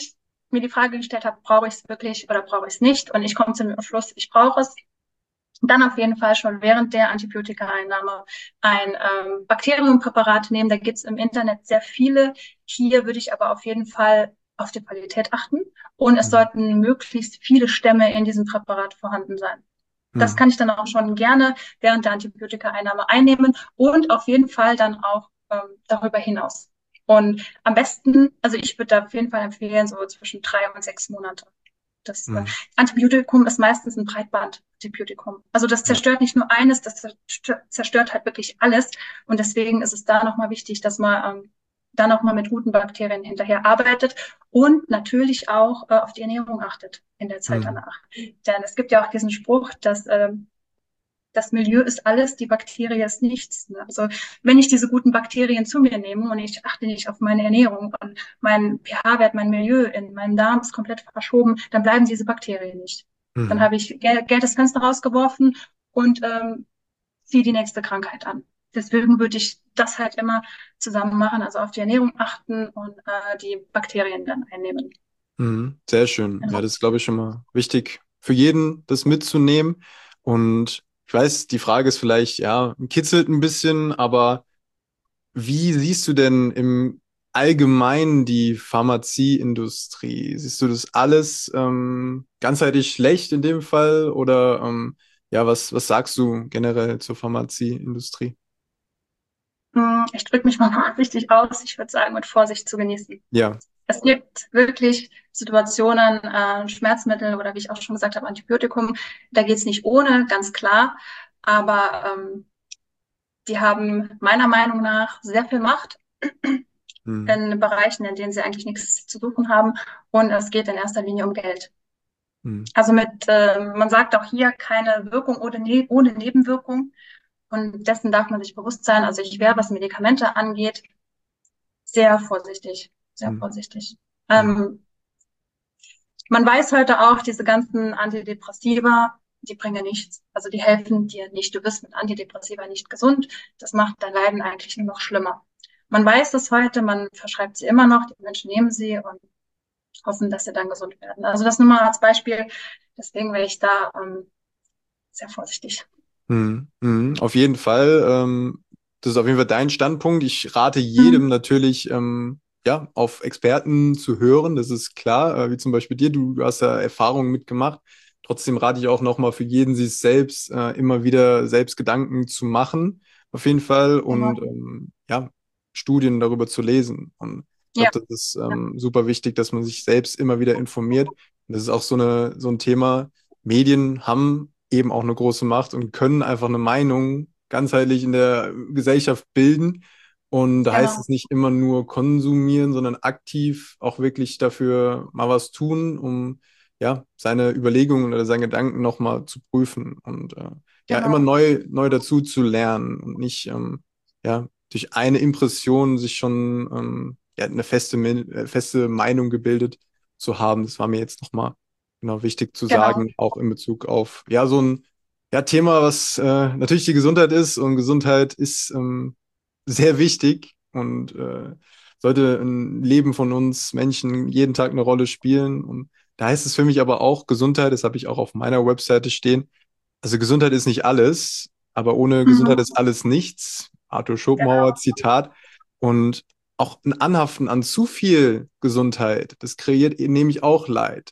Speaker 2: mir die Frage gestellt habe, brauche ich es wirklich oder brauche ich es nicht? Und ich komme zum Schluss, ich brauche es. Dann auf jeden Fall schon während der Antibiotikaeinnahme ein ähm, Bakteriumpräparat nehmen. Da gibt es im Internet sehr viele. Hier würde ich aber auf jeden Fall auf die Qualität achten. Und es
Speaker 1: Mhm.
Speaker 2: sollten möglichst viele Stämme in diesem Präparat vorhanden sein. Das
Speaker 1: Mhm.
Speaker 2: kann ich dann auch schon gerne während der Antibiotikaeinnahme einnehmen und auf jeden Fall dann auch ähm, darüber hinaus. Und am besten, also ich würde da auf jeden Fall empfehlen, so zwischen drei und sechs Monate. Das äh,
Speaker 1: Mhm.
Speaker 2: Antibiotikum ist meistens ein Breitband-Antibiotikum. Also das
Speaker 1: Ja.
Speaker 2: zerstört nicht nur eines, das zerstört, zerstört halt wirklich alles. Und deswegen ist es da nochmal wichtig, dass man ähm, da nochmal mit guten Bakterien hinterher arbeitet und natürlich auch äh, auf die Ernährung achtet in der Zeit
Speaker 1: Mhm.
Speaker 2: danach. Denn es gibt ja auch diesen Spruch, dass ähm, das Milieu ist alles, die Bakterie ist nichts. Ne? Also wenn ich diese guten Bakterien zu mir nehme und ich achte nicht auf meine Ernährung und mein pH-Wert, mein Milieu in meinem Darm ist komplett verschoben, dann bleiben diese Bakterien nicht. Dann
Speaker 1: Mhm.
Speaker 2: habe ich Geld, Geld das Fenster rausgeworfen und ähm, ziehe die nächste Krankheit an. Deswegen würde ich das halt immer zusammen machen, also auf die Ernährung achten und äh, die Bakterien dann einnehmen.
Speaker 1: Mhm. Sehr schön. Ja,
Speaker 2: Genau.
Speaker 1: das ist, glaube ich, schon mal wichtig für jeden, das mitzunehmen. Und ich weiß, die Frage ist vielleicht, ja, kitzelt ein bisschen, aber wie siehst du denn im Allgemeinen die Pharmazieindustrie? Siehst du das alles ähm, ganzheitlich schlecht in dem Fall? Oder ähm, ja, was, was sagst du generell zur Pharmazieindustrie?
Speaker 2: Hm, Ich drücke mich mal vorsichtig aus. Ich würde sagen, mit Vorsicht zu genießen.
Speaker 1: Ja.
Speaker 2: Es gibt wirklich Situationen, äh, Schmerzmittel oder wie ich auch schon gesagt habe, Antibiotikum, da geht's nicht ohne, ganz klar. Aber ähm, die haben meiner Meinung nach sehr viel Macht
Speaker 1: Mhm.
Speaker 2: in Bereichen, in denen sie eigentlich nichts zu suchen haben. Und es geht in erster Linie um Geld.
Speaker 1: Mhm.
Speaker 2: Also mit, äh, man sagt auch hier keine Wirkung ohne, ne ohne Nebenwirkung. Und dessen darf man sich bewusst sein. Also ich wäre, was Medikamente angeht, sehr vorsichtig, sehr
Speaker 1: Mhm.
Speaker 2: vorsichtig.
Speaker 1: Mhm.
Speaker 2: Ähm, Man weiß heute auch, diese ganzen Antidepressiva, die bringen nichts. Also die helfen dir nicht. Du bist mit Antidepressiva nicht gesund. Das macht dein Leiden eigentlich nur noch schlimmer. Man weiß es heute, man verschreibt sie immer noch, die Menschen nehmen sie und hoffen, dass sie dann gesund werden. Also das nur mal als Beispiel. Deswegen wäre ich da ähm, sehr vorsichtig.
Speaker 1: Mhm. Mhm. Auf jeden Fall. Ähm, das ist auf jeden Fall dein Standpunkt. Ich rate jedem
Speaker 2: Mhm.
Speaker 1: natürlich, ähm, ja, auf Experten zu hören. Das ist klar, äh, wie zum Beispiel dir. Du, du hast ja Erfahrungen mitgemacht. Trotzdem rate ich auch nochmal für jeden, sich selbst äh, immer wieder selbst Gedanken zu machen, auf jeden Fall. Und
Speaker 2: Genau.
Speaker 1: ähm, ja, Studien darüber zu lesen. Und ich
Speaker 2: Ja,
Speaker 1: glaube, das ist
Speaker 2: ja,
Speaker 1: ähm, super wichtig, dass man sich selbst immer wieder informiert. Und das ist auch so eine, so ein Thema. Medien haben eben auch eine große Macht und können einfach eine Meinung ganzheitlich in der Gesellschaft bilden. Und da heißt
Speaker 2: genau.
Speaker 1: es nicht immer nur konsumieren, sondern aktiv auch wirklich dafür mal was tun, um ja seine Überlegungen oder seine Gedanken nochmal zu prüfen und äh, ja immer
Speaker 2: Genau.
Speaker 1: neu neu dazu zu lernen und nicht ähm, ja durch eine Impression sich schon ähm, ja, eine feste Me- äh, feste Meinung gebildet zu haben. Das war mir jetzt nochmal genau wichtig zu
Speaker 2: Genau.
Speaker 1: sagen, auch in Bezug auf ja so ein ja, Thema, was äh, natürlich die Gesundheit ist und Gesundheit ist ähm, sehr wichtig und äh, sollte im Leben von uns Menschen jeden Tag eine Rolle spielen. Und da heißt es für mich aber auch Gesundheit, das habe ich auch auf meiner Webseite stehen. Also Gesundheit ist nicht alles, aber ohne Gesundheit ist
Speaker 2: Mhm.
Speaker 1: alles nichts. Arthur Schopenhauer
Speaker 2: Genau.
Speaker 1: Zitat. Und auch ein Anhaften an zu viel Gesundheit, das kreiert nämlich auch Leid.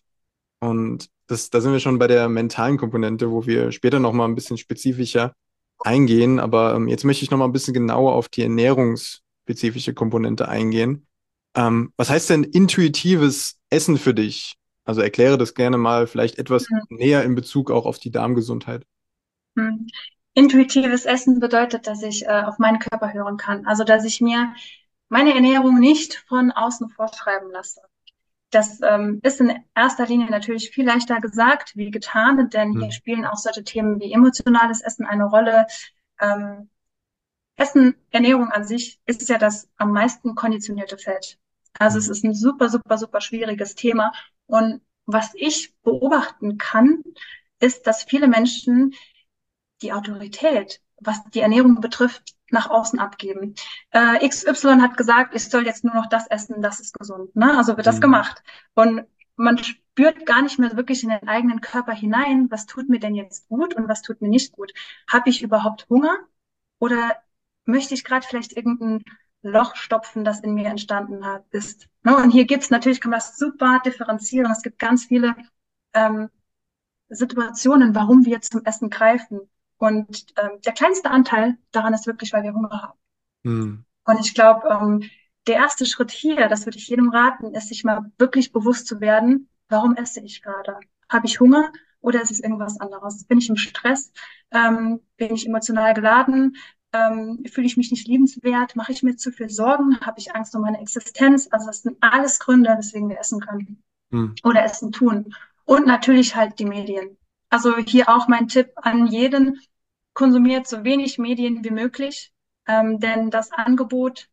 Speaker 1: Und das, da sind wir schon bei der mentalen Komponente, wo wir später nochmal ein bisschen spezifischer eingehen. Aber ähm, jetzt möchte ich nochmal ein bisschen genauer auf die ernährungsspezifische Komponente eingehen. Ähm, was heißt denn intuitives Essen für dich? Also erkläre das gerne mal vielleicht etwas
Speaker 2: Mhm.
Speaker 1: näher in Bezug auch auf die Darmgesundheit.
Speaker 2: Mhm. Intuitives Essen bedeutet, dass ich äh, auf meinen Körper hören kann. Also, dass ich mir meine Ernährung nicht von außen vorschreiben lasse. Das ähm, ist in erster Linie natürlich viel leichter gesagt wie getan, denn hier
Speaker 1: Hm.
Speaker 2: spielen auch solche Themen wie emotionales Essen eine Rolle. Ähm, Essen, Ernährung an sich ist ja das am meisten konditionierte Feld. Also es
Speaker 1: Hm.
Speaker 2: ist ein super, super, super schwieriges Thema. Und was ich beobachten kann, ist, dass viele Menschen die Autorität, was die Ernährung betrifft, nach außen abgeben. Äh, X Y hat gesagt, ich soll jetzt nur noch das essen, das ist gesund. Ne? Also wird das
Speaker 1: Hm.
Speaker 2: gemacht. Und man spürt gar nicht mehr wirklich in den eigenen Körper hinein, was tut mir denn jetzt gut und was tut mir nicht gut. Habe ich überhaupt Hunger oder möchte ich gerade vielleicht irgendein Loch stopfen, das in mir entstanden hat, ist. Ne? Und hier gibt's natürlich, kann man das super differenzieren. Es gibt ganz viele ähm, Situationen, warum wir zum Essen greifen. Und ähm, der kleinste Anteil daran ist wirklich, weil wir Hunger haben.
Speaker 1: Hm.
Speaker 2: Und ich glaube, ähm, der erste Schritt hier, das würde ich jedem raten, ist, sich mal wirklich bewusst zu werden, warum esse ich gerade? Habe ich Hunger oder ist es irgendwas anderes? Bin ich im Stress? Ähm, bin ich emotional geladen? Ähm, fühle ich mich nicht liebenswert? Mache ich mir zu viel Sorgen? Habe ich Angst um meine Existenz? Also das sind alles Gründe, weswegen wir essen können
Speaker 1: Hm.
Speaker 2: oder Essen tun. Und natürlich halt die Medien. Also hier auch mein Tipp an jeden, konsumiert so wenig Medien wie möglich, ähm, denn das Angebot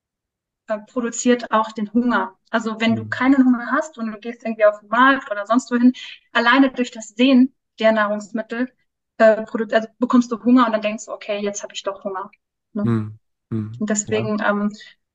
Speaker 2: äh, produziert auch den Hunger. Also wenn du
Speaker 1: Hm.
Speaker 2: keinen Hunger hast und du gehst irgendwie auf den Markt oder sonst wohin, alleine durch das Sehen der Nahrungsmittel äh, produ- also bekommst du Hunger und dann denkst du, okay, jetzt habe ich doch Hunger. Ne?
Speaker 1: Hm. Hm.
Speaker 2: Und
Speaker 1: Ja.
Speaker 2: deswegen ähm,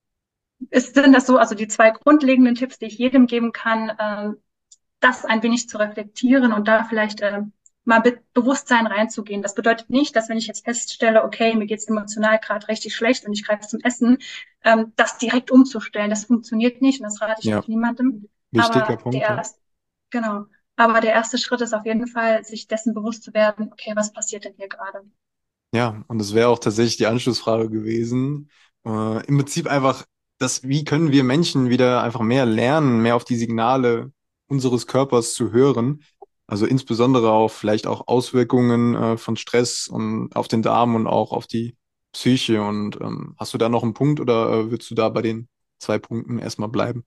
Speaker 2: ist, sind das so, also die zwei grundlegenden Tipps, die ich jedem geben kann, äh, das ein wenig zu reflektieren und da vielleicht äh, mal mit Bewusstsein reinzugehen. Das bedeutet nicht, dass wenn ich jetzt feststelle, okay, mir geht's emotional gerade richtig schlecht und ich greife zum Essen, ähm, das direkt umzustellen. Das funktioniert nicht und das rate ich
Speaker 1: Ja.
Speaker 2: auch niemandem.
Speaker 1: Wichtiger
Speaker 2: Aber der
Speaker 1: Punkt, ja.
Speaker 2: erste, genau. Aber der erste Schritt ist auf jeden Fall, sich dessen bewusst zu werden, okay, was passiert denn hier gerade?
Speaker 1: Ja, und das wäre auch tatsächlich die Anschlussfrage gewesen. Äh, im Prinzip einfach, das, wie können wir Menschen wieder einfach mehr lernen, mehr auf die Signale unseres Körpers zu hören? Also insbesondere auf vielleicht auch Auswirkungen äh, von Stress und auf den Darm und auch auf die Psyche. Und ähm, hast du da noch einen Punkt oder äh, würdest du da bei den zwei Punkten erstmal bleiben?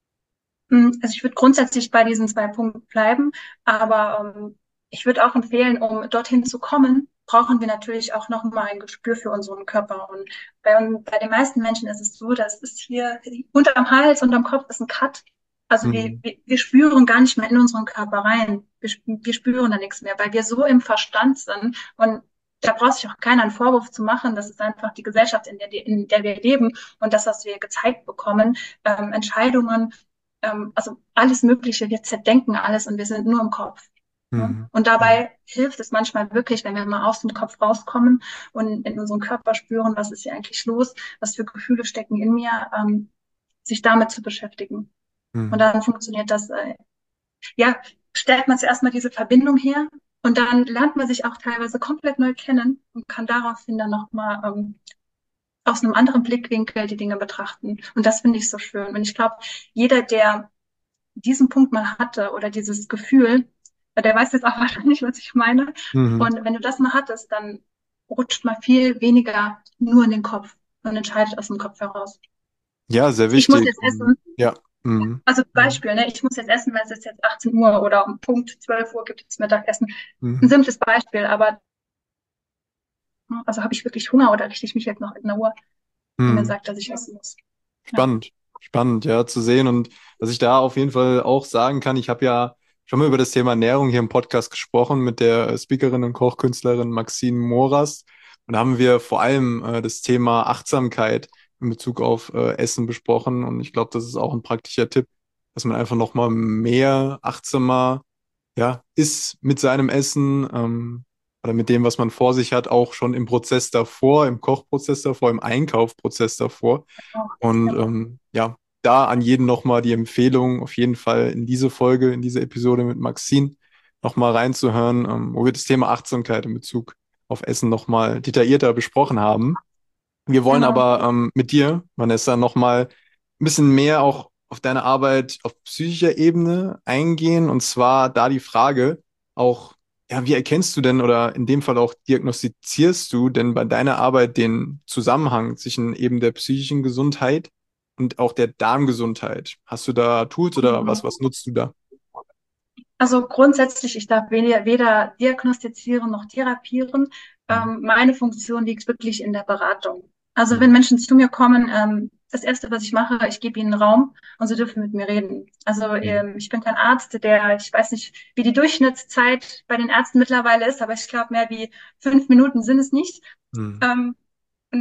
Speaker 2: Mm, Also ich würde grundsätzlich bei diesen zwei Punkten bleiben, aber ähm, ich würde auch empfehlen, um dorthin zu kommen, brauchen wir natürlich auch noch mal ein Gespür für unseren Körper. Und bei, bei den meisten Menschen ist es so, dass es hier unterm Hals, unterm Kopf ist ein Cut. Also wir,
Speaker 1: Mhm.
Speaker 2: wir, wir spüren gar nicht mehr in unseren Körper rein. Wir, sp- wir spüren da nichts mehr, weil wir so im Verstand sind. Und da braucht sich auch keiner einen Vorwurf zu machen. Das ist einfach die Gesellschaft, in der, in der wir leben und das, was wir gezeigt bekommen. Ähm, Entscheidungen ähm, also alles Mögliche, wir zerdenken alles und wir sind nur im Kopf. Ne?
Speaker 1: Mhm.
Speaker 2: Und
Speaker 1: Mhm.
Speaker 2: dabei hilft es manchmal wirklich, wenn wir mal aus dem Kopf rauskommen und in unserem Körper spüren, was ist hier eigentlich los, was für Gefühle stecken in mir, ähm, sich damit zu beschäftigen. Und
Speaker 1: Mhm.
Speaker 2: dann funktioniert das, äh, ja, stellt man zuerst mal diese Verbindung her und dann lernt man sich auch teilweise komplett neu kennen und kann daraufhin dann nochmal ähm, aus einem anderen Blickwinkel die Dinge betrachten. Und das finde ich so schön. Und ich glaube, jeder, der diesen Punkt mal hatte oder dieses Gefühl, der weiß jetzt auch wahrscheinlich, was ich meine.
Speaker 1: Mhm.
Speaker 2: Und wenn du das mal hattest, dann rutscht man viel weniger nur in den Kopf und entscheidet aus dem Kopf heraus.
Speaker 1: Ja, sehr
Speaker 2: Ich muss
Speaker 1: wichtig.
Speaker 2: jetzt essen,
Speaker 1: Ja. Mhm.
Speaker 2: also
Speaker 1: Mhm.
Speaker 2: Beispiel, ne? Ich muss jetzt essen, weil es ist jetzt achtzehn Uhr oder um Punkt zwölf Uhr gibt es Mittagessen. Ein
Speaker 1: Mhm.
Speaker 2: simples Beispiel, aber ne, also habe ich wirklich Hunger oder richte ich mich jetzt noch in einer Uhr, die mir
Speaker 1: Mhm.
Speaker 2: sagt, dass ich essen muss. Ja.
Speaker 1: Spannend, spannend, ja, zu sehen. Und was ich da auf jeden Fall auch sagen kann, ich habe ja schon mal über das Thema Ernährung hier im Podcast gesprochen mit der äh, Speakerin und Kochkünstlerin Maxine Morast. Und da haben wir vor allem äh, das Thema Achtsamkeit in Bezug auf äh, Essen besprochen. Und ich glaube, das ist auch ein praktischer Tipp, dass man einfach nochmal mehr achtsamer, ja, ist mit seinem Essen, ähm, oder mit dem, was man vor sich hat, auch schon im Prozess davor, im Kochprozess davor, im Einkaufprozess davor. Und
Speaker 2: Genau.
Speaker 1: ähm, ja, da an jeden nochmal die Empfehlung, auf jeden Fall in diese Folge, in diese Episode mit Maxine nochmal reinzuhören, ähm, wo wir das Thema Achtsamkeit in Bezug auf Essen nochmal detaillierter besprochen haben. Wir wollen
Speaker 2: Genau.
Speaker 1: aber ähm, mit dir, Vanessa, nochmal ein bisschen mehr auch auf deine Arbeit auf psychischer Ebene eingehen. Und zwar da die Frage auch, ja, wie erkennst du denn oder in dem Fall auch diagnostizierst du denn bei deiner Arbeit den Zusammenhang zwischen eben der psychischen Gesundheit und auch der Darmgesundheit? Hast du da Tools oder was, was nutzt du da?
Speaker 2: Also grundsätzlich, ich darf weder, weder diagnostizieren noch therapieren.
Speaker 1: Mhm.
Speaker 2: Ähm, meine Funktion liegt wirklich in der Beratung. Also wenn
Speaker 1: Mhm.
Speaker 2: Menschen zu mir kommen, ähm, das Erste, was ich mache, ich gebe ihnen Raum und sie dürfen mit mir reden. Also
Speaker 1: Mhm.
Speaker 2: ähm, ich bin kein Arzt, der, ich weiß nicht, wie die Durchschnittszeit bei den Ärzten mittlerweile ist, aber ich glaube, mehr wie fünf Minuten sind es nicht.
Speaker 1: Mhm.
Speaker 2: Ähm,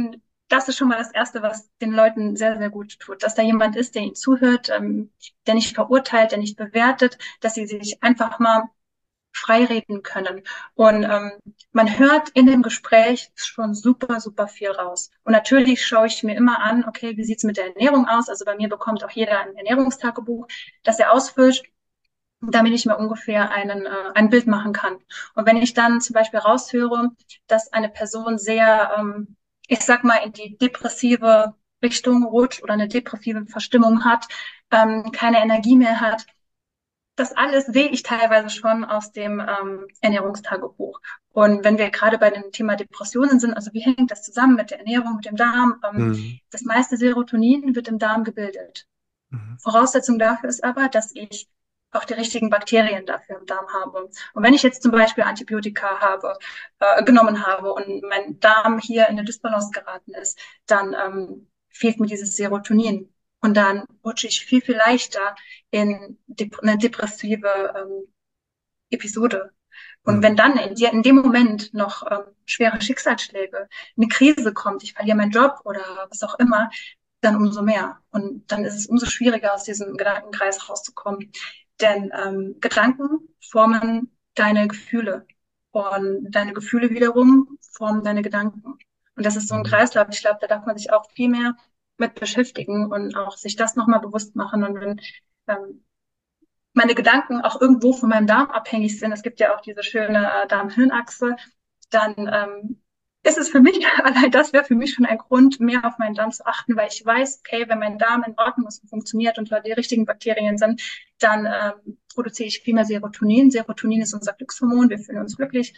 Speaker 2: das ist schon mal das Erste, was den Leuten sehr, sehr gut tut, dass da jemand ist, der ihnen zuhört, ähm, der nicht verurteilt, der nicht bewertet, dass sie sich einfach mal frei reden können. Und ähm, man hört in dem Gespräch schon super, super viel raus. Und natürlich schaue ich mir immer an, okay, wie sieht's mit der Ernährung aus? Also bei mir bekommt auch jeder ein Ernährungstagebuch, das er ausfüllt, damit ich mir ungefähr einen, äh, ein Bild machen kann. Und wenn ich dann zum Beispiel raushöre, dass eine Person sehr, ähm, ich sag mal, in die depressive Richtung rutscht oder eine depressive Verstimmung hat, ähm, keine Energie mehr hat, das alles sehe ich teilweise schon aus dem ähm, Ernährungstagebuch. Und wenn wir gerade bei dem Thema Depressionen sind, also wie hängt das zusammen mit der Ernährung, mit dem Darm? Ähm,
Speaker 1: Mhm.
Speaker 2: das meiste Serotonin wird im Darm gebildet.
Speaker 1: Mhm.
Speaker 2: Voraussetzung dafür ist aber, dass ich auch die richtigen Bakterien dafür im Darm habe. Und wenn ich jetzt zum Beispiel Antibiotika habe, äh, genommen habe und mein Darm hier in eine Dysbalance geraten ist, dann ähm, fehlt mir dieses Serotonin. Und dann rutsche ich viel, viel leichter in dep eine depressive ähm, Episode. Und wenn
Speaker 1: Mhm.
Speaker 2: dann in, die, in dem Moment noch ähm, schwere Schicksalsschläge, eine Krise kommt, ich verliere meinen Job oder was auch immer, dann umso mehr. Und dann ist es umso schwieriger, aus diesem Gedankenkreis rauszukommen. Denn ähm, Gedanken formen deine Gefühle. Und deine Gefühle wiederum formen deine Gedanken. Und das ist so ein
Speaker 1: Mhm.
Speaker 2: Kreislauf. Ich glaube, da darf man sich auch viel mehr mit beschäftigen und auch sich das nochmal bewusst machen. Und wenn ähm, meine Gedanken auch irgendwo von meinem Darm abhängig sind, es gibt ja auch diese schöne äh, Darm-Hirn-Achse, dann ähm, ist es für mich, allein das wäre für mich schon ein Grund, mehr auf meinen Darm zu achten, weil ich weiß, okay, wenn mein Darm in Ordnung ist und funktioniert und da die richtigen Bakterien sind, dann ähm, produziere ich viel mehr Serotonin. Serotonin ist unser Glückshormon, wir fühlen uns glücklich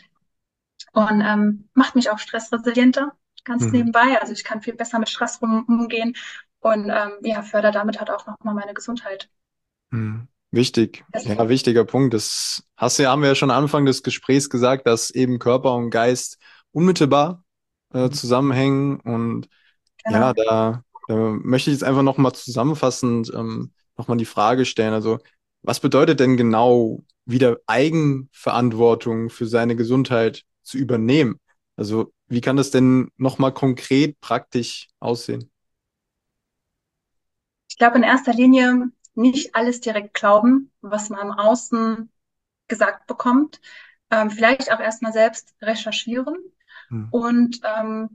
Speaker 2: und ähm, macht mich auch stressresilienter, ganz
Speaker 1: Mhm.
Speaker 2: nebenbei. Also ich kann viel besser mit Stress rum, umgehen und ähm, ja, fördere damit halt auch nochmal meine Gesundheit.
Speaker 1: Mhm. Wichtig,
Speaker 2: Das,
Speaker 1: ja, wichtiger Punkt. Das hast du, ja- haben wir ja schon am Anfang des Gesprächs gesagt, dass eben Körper und Geist unmittelbar äh, zusammenhängen. Und ja,
Speaker 2: genau.
Speaker 1: da, da möchte ich jetzt einfach nochmal zusammenfassend ähm, nochmal die Frage stellen. Also, was bedeutet denn genau, wieder Eigenverantwortung für seine Gesundheit zu übernehmen? Also, wie kann das denn nochmal konkret praktisch aussehen?
Speaker 2: Ich glaube in erster Linie nicht alles direkt glauben, was man im Außen gesagt bekommt. Ähm, vielleicht auch erstmal selbst recherchieren.
Speaker 1: Hm.
Speaker 2: Und ähm,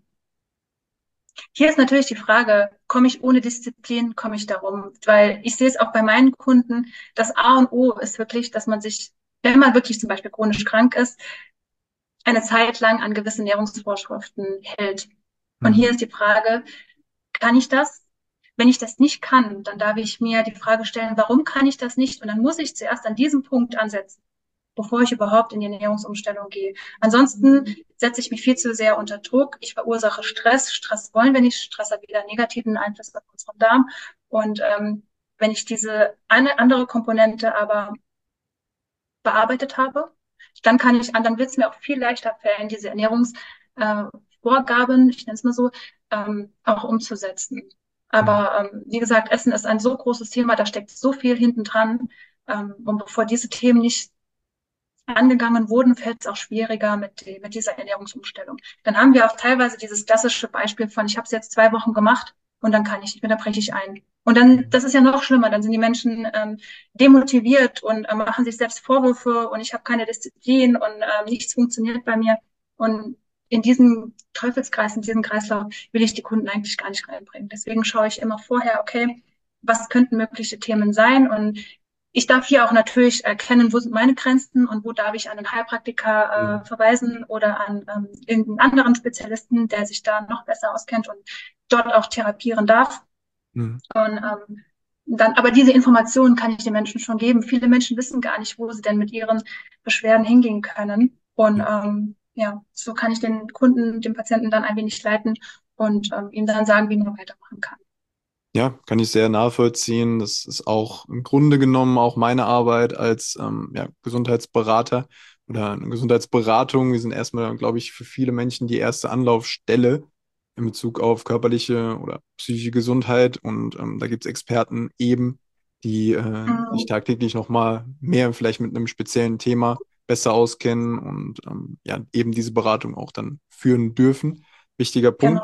Speaker 2: hier ist natürlich die Frage, komme ich ohne Disziplin, komme ich darum? Weil ich sehe es auch bei meinen Kunden, das A und O ist wirklich, dass man sich, wenn man wirklich zum Beispiel chronisch krank ist, eine Zeit lang an gewisse Ernährungsvorschriften hält. Und
Speaker 1: Hm.
Speaker 2: hier ist die Frage, kann ich das? Wenn ich das nicht kann, dann darf ich mir die Frage stellen, warum kann ich das nicht? Und dann muss ich zuerst an diesem Punkt ansetzen, bevor ich überhaupt in die Ernährungsumstellung gehe. Ansonsten setze ich mich viel zu sehr unter Druck. Ich verursache Stress. Stress wollen wir nicht. Stress hat wieder negativen Einfluss auf unseren Darm. Und ähm, wenn ich diese eine andere Komponente aber bearbeitet habe, dann kann ich, dann wird es mir auch viel leichter fallen, diese Ernährungsvorgaben, äh, Vorgaben, ich nenne es mal so, ähm, auch umzusetzen.
Speaker 1: Hm.
Speaker 2: Aber ähm, wie gesagt, Essen ist ein so großes Thema, da steckt so viel hinten dran. Ähm, und bevor diese Themen nicht angegangen wurden, fällt es auch schwieriger mit, die, mit dieser Ernährungsumstellung. Dann haben wir auch teilweise dieses klassische Beispiel von, ich habe es jetzt zwei Wochen gemacht und dann kann ich nicht mehr, dann breche ich ein. Und dann, das ist ja noch schlimmer, dann sind die Menschen ähm, demotiviert und äh, machen sich selbst Vorwürfe und ich habe keine Disziplin und äh, nichts funktioniert bei mir. Und in diesen Teufelskreis, in diesen Kreislauf will ich die Kunden eigentlich gar nicht reinbringen. Deswegen schaue ich immer vorher, okay, was könnten mögliche Themen sein und ich darf hier auch natürlich erkennen, wo sind meine Grenzen und wo darf ich an einen Heilpraktiker äh,
Speaker 1: Hm.
Speaker 2: verweisen oder an ähm, irgendeinen anderen Spezialisten, der sich da noch besser auskennt und dort auch therapieren darf.
Speaker 1: Hm.
Speaker 2: Und ähm, dann, aber diese Informationen kann ich den Menschen schon geben. Viele Menschen wissen gar nicht, wo sie denn mit ihren Beschwerden hingehen können. Und ähm, ja, so kann ich den Kunden, den Patienten dann ein wenig leiten und ähm, ihm dann sagen, wie man weitermachen kann.
Speaker 1: Ja, kann ich sehr nachvollziehen. Das ist auch im Grunde genommen auch meine Arbeit als ähm, ja, Gesundheitsberater oder eine Gesundheitsberatung. Wir sind erstmal, glaube ich, für viele Menschen die erste Anlaufstelle in Bezug auf körperliche oder psychische Gesundheit. Und ähm, da gibt es Experten eben, die äh, sich
Speaker 2: Mhm.
Speaker 1: tagtäglich nochmal mehr vielleicht mit einem speziellen Thema besser auskennen und ähm, ja, eben diese Beratung auch dann führen dürfen. Wichtiger Punkt.
Speaker 2: Genau.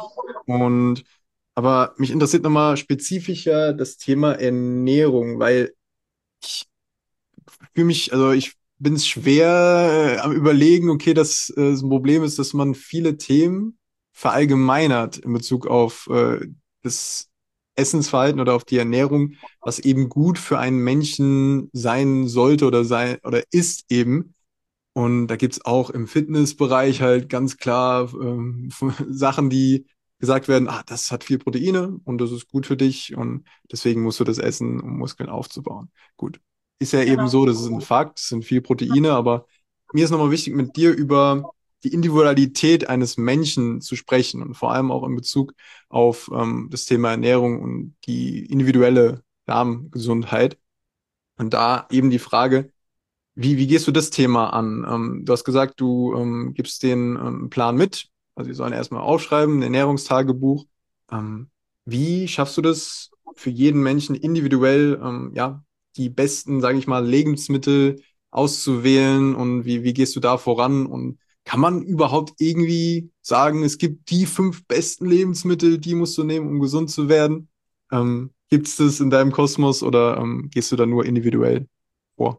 Speaker 1: Und aber mich interessiert nochmal spezifischer das Thema Ernährung, weil ich fühle mich, also ich bin es schwer äh, am Überlegen, okay, dass äh, so ein Problem ist, dass man viele Themen verallgemeinert in Bezug auf äh, das Essensverhalten oder auf die Ernährung, was eben gut für einen Menschen sein sollte oder sein oder ist eben. Und da gibt's auch im Fitnessbereich halt ganz klar ähm, Sachen, die gesagt werden, ah, das hat viel Proteine und das ist gut für dich und deswegen musst du das essen, um Muskeln aufzubauen. Gut, ist ja eben
Speaker 2: Genau.
Speaker 1: so, das ist ein Fakt, es sind viel Proteine, aber mir ist nochmal wichtig, mit dir über die Individualität eines Menschen zu sprechen und vor allem auch in Bezug auf ähm, das Thema Ernährung und die individuelle Darmgesundheit. Und da eben die Frage, wie, wie gehst du das Thema an? Ähm, du hast gesagt, du ähm, gibst den ähm, Plan mit. Also, sie sollen erstmal aufschreiben, ein Ernährungstagebuch. Ähm, Wie schaffst du das für jeden Menschen individuell, ähm, ja, die besten, sage ich mal, Lebensmittel auszuwählen und wie, wie gehst du da voran? Und kann man überhaupt irgendwie sagen, es gibt die fünf besten Lebensmittel, die musst du nehmen, um gesund zu werden? Ähm, gibt es das in deinem Kosmos oder ähm, gehst du da nur individuell vor?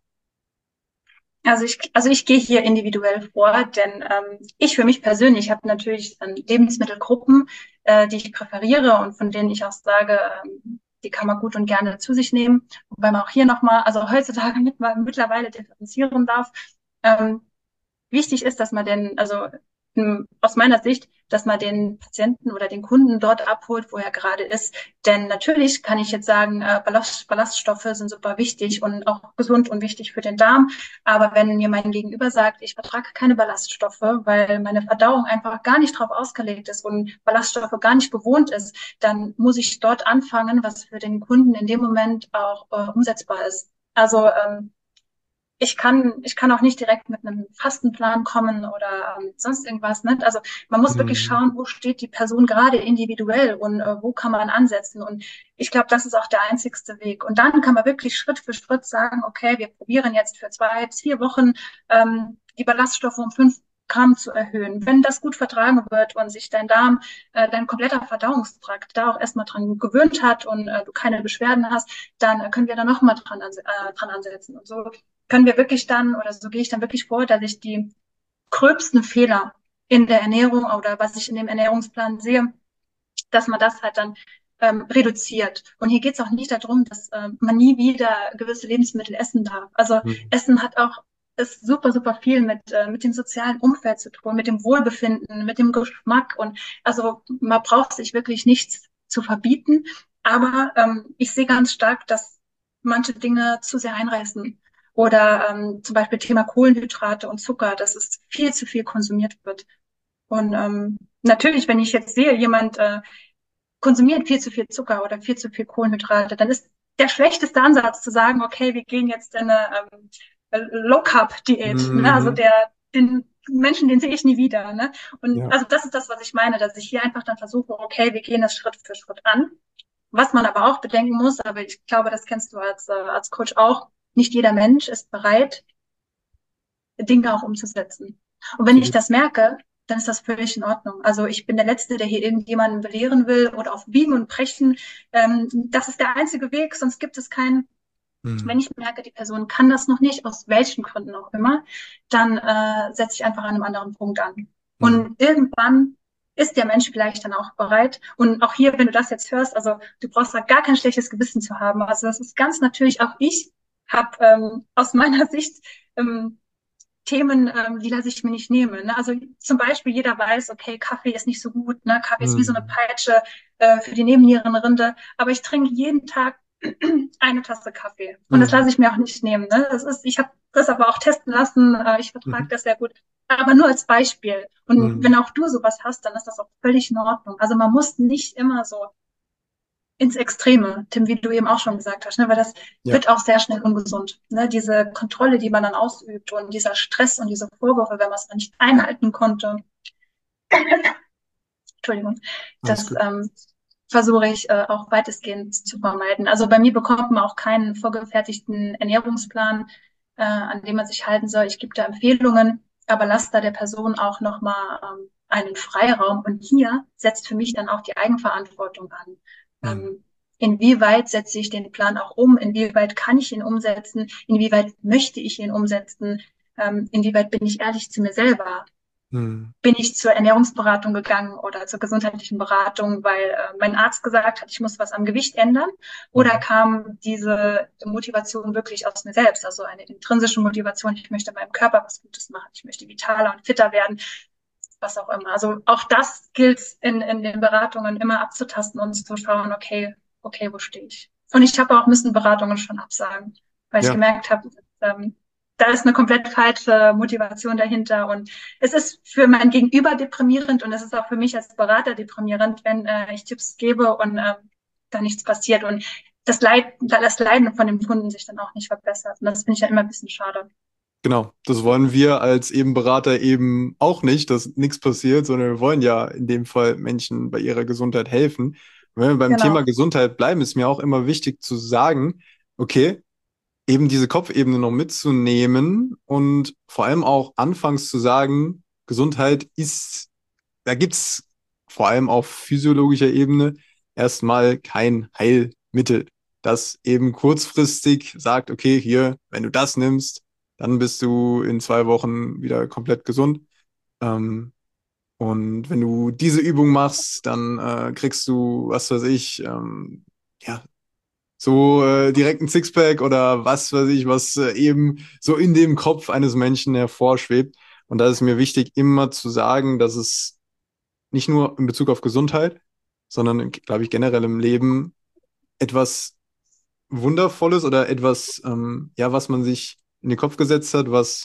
Speaker 2: Also ich, also ich gehe hier individuell vor, denn ähm, ich für mich persönlich habe natürlich ähm, Lebensmittelgruppen, äh, die ich präferiere und von denen ich auch sage, ähm, die kann man gut und gerne zu sich nehmen. Wobei man auch hier nochmal, also heutzutage mit, mittlerweile differenzieren darf. Ähm, Wichtig ist, dass man den, also m, aus meiner Sicht, dass man den Patienten oder den Kunden dort abholt, wo er gerade ist. Denn natürlich kann ich jetzt sagen, äh, Ballast, Ballaststoffe sind super wichtig und auch gesund und wichtig für den Darm. Aber wenn mir mein Gegenüber sagt, ich vertrage keine Ballaststoffe, weil meine Verdauung einfach gar nicht drauf ausgelegt ist und Ballaststoffe gar nicht gewohnt ist, dann muss ich dort anfangen, was für den Kunden in dem Moment auch äh, umsetzbar ist. Also ähm, ich kann, ich kann auch nicht direkt mit einem Fastenplan kommen oder ähm, sonst irgendwas. Ne? Also man muss wirklich
Speaker 1: Mhm.
Speaker 2: schauen, wo steht die Person gerade individuell und äh, wo kann man ansetzen. Und ich glaube, das ist auch der einzigste Weg. Und dann kann man wirklich Schritt für Schritt sagen, okay, wir probieren jetzt für zwei bis vier Wochen ähm, die Ballaststoffe um fünf Gramm zu erhöhen. Wenn das gut vertragen wird und sich dein Darm, äh, dein kompletter Verdauungstrakt da auch erstmal dran gewöhnt hat und äh, du keine Beschwerden hast, dann äh, können wir da nochmal dran, äh, dran ansetzen. Und so können wir wirklich dann, oder so gehe ich dann wirklich vor, dass ich die gröbsten Fehler in der Ernährung oder was ich in dem Ernährungsplan sehe, dass man das halt dann ähm, reduziert. Und hier geht es auch nicht darum, dass äh, man nie wieder gewisse Lebensmittel essen darf. Also
Speaker 1: Mhm.
Speaker 2: Essen hat auch ist super, super viel mit, äh, mit dem sozialen Umfeld zu tun, mit dem Wohlbefinden, mit dem Geschmack. Und also man braucht sich wirklich nichts zu verbieten. Aber ähm, ich sehe ganz stark, dass manche Dinge zu sehr einreißen. Oder ähm, zum Beispiel Thema Kohlenhydrate und Zucker, dass es viel zu viel konsumiert wird. Und ähm, natürlich, wenn ich jetzt sehe, jemand äh, konsumiert viel zu viel Zucker oder viel zu viel Kohlenhydrate, dann ist der schlechteste Ansatz zu sagen, okay, wir gehen jetzt in eine ähm, Low-Carb-Diät. Ne? Also
Speaker 1: Mhm.
Speaker 2: der, den Menschen, den sehe ich nie wieder. Ne? Und
Speaker 1: Ja.
Speaker 2: also das ist das, was ich meine, dass ich hier einfach dann versuche, okay, wir gehen das Schritt für Schritt an. Was man aber auch bedenken muss, aber ich glaube, das kennst du als, äh, als Coach auch, nicht jeder Mensch ist bereit, Dinge auch umzusetzen. Und wenn ich
Speaker 1: Absolut.
Speaker 2: das merke, dann ist das völlig in Ordnung. Also ich bin der Letzte, der hier irgendjemanden belehren will oder auf Biegen und Brechen. Ähm, das ist der einzige Weg, sonst gibt es keinen. Wenn
Speaker 1: Mhm.
Speaker 2: ich merke, die Person kann das noch nicht, aus welchen Gründen auch immer, dann äh, setze ich einfach an einem anderen Punkt an.
Speaker 1: Mhm.
Speaker 2: Und irgendwann ist der Mensch vielleicht dann auch bereit. Und auch hier, wenn du das jetzt hörst, also du brauchst da gar kein schlechtes Gewissen zu haben. Also das ist ganz natürlich, auch ich habe ähm, aus meiner Sicht ähm, Themen, ähm, die lasse ich mir nicht nehmen. Ne? Also zum Beispiel, jeder weiß, okay, Kaffee ist nicht so gut, ne? Kaffee ist wie so eine
Speaker 1: Mhm.
Speaker 2: Peitsche äh, für die Nebennierenrinde, aber ich trinke jeden Tag eine Tasse Kaffee. Und das
Speaker 1: Mhm.
Speaker 2: lasse ich mir auch nicht nehmen. Ne? Das ist, ich habe das aber auch testen lassen, äh, ich vertrage
Speaker 1: Mhm.
Speaker 2: das sehr gut. Aber nur als Beispiel. Und
Speaker 1: Mhm.
Speaker 2: wenn auch du sowas hast, dann ist das auch völlig in Ordnung. Also man muss nicht immer so ins Extreme, Tim, wie du eben auch schon gesagt hast, ne? Weil das
Speaker 1: Ja.
Speaker 2: wird auch sehr schnell ungesund. Ne? Diese Kontrolle, die man dann ausübt und dieser Stress und diese Vorwürfe, wenn man es dann nicht einhalten konnte, Entschuldigung,
Speaker 1: Alles
Speaker 2: das
Speaker 1: gut.
Speaker 2: ähm, versuche ich äh, auch weitestgehend zu vermeiden. Also bei mir bekommt man auch keinen vorgefertigten Ernährungsplan, äh, an dem man sich halten soll. Ich gebe da Empfehlungen, aber lasse da der Person auch nochmal ähm, einen Freiraum. Und hier setzt für mich dann auch die Eigenverantwortung an.
Speaker 1: Mhm.
Speaker 2: Ähm, inwieweit setze ich den Plan auch um? Inwieweit kann ich ihn umsetzen? Inwieweit möchte ich ihn umsetzen? Ähm, inwieweit bin ich ehrlich zu mir selber?
Speaker 1: Mhm.
Speaker 2: Bin ich zur Ernährungsberatung gegangen oder zur gesundheitlichen Beratung, weil äh, mein Arzt gesagt hat, ich muss was am Gewicht ändern? Oder
Speaker 1: Mhm.
Speaker 2: kam diese Motivation wirklich aus mir selbst? Also eine intrinsische Motivation, ich möchte meinem Körper was Gutes machen, ich möchte vitaler und fitter werden, was auch immer. Also auch das gilt in, in den Beratungen immer abzutasten und zu schauen, okay, okay, wo stehe ich? Und ich habe auch müssen Beratungen schon absagen, weil ich
Speaker 1: Ja,
Speaker 2: gemerkt habe, ähm, da ist eine komplett falsche Motivation dahinter. Und es ist für mein Gegenüber deprimierend und es ist auch für mich als Berater deprimierend, wenn äh, ich Tipps gebe und äh, da nichts passiert und das, Leid, das Leiden von dem Kunden sich dann auch nicht verbessert. Und das finde ich ja immer ein bisschen schade.
Speaker 1: genau. Das wollen wir als eben Berater eben auch nicht, dass nichts passiert, sondern wir wollen ja in dem Fall Menschen bei ihrer Gesundheit helfen. Und wenn wir beim Thema
Speaker 2: Genau,
Speaker 1: Gesundheit bleiben, ist mir auch immer wichtig zu sagen, okay, eben diese Kopfebene noch mitzunehmen und vor allem auch anfangs zu sagen, Gesundheit ist, da gibt's vor allem auf physiologischer Ebene erstmal kein Heilmittel, das eben kurzfristig sagt, okay, hier, wenn du das nimmst, dann bist du in zwei Wochen wieder komplett gesund. Ähm, und wenn du diese Übung machst, dann äh, kriegst du, was weiß ich, ähm, ja, so äh, direkt ein Sixpack oder was weiß ich, was äh, eben so in dem Kopf eines Menschen hervorschwebt. Und da ist mir wichtig, immer zu sagen, dass es nicht nur in Bezug auf Gesundheit, sondern, glaube ich, generell im Leben etwas Wundervolles oder etwas, ähm, ja, was man sich in den Kopf gesetzt hat, was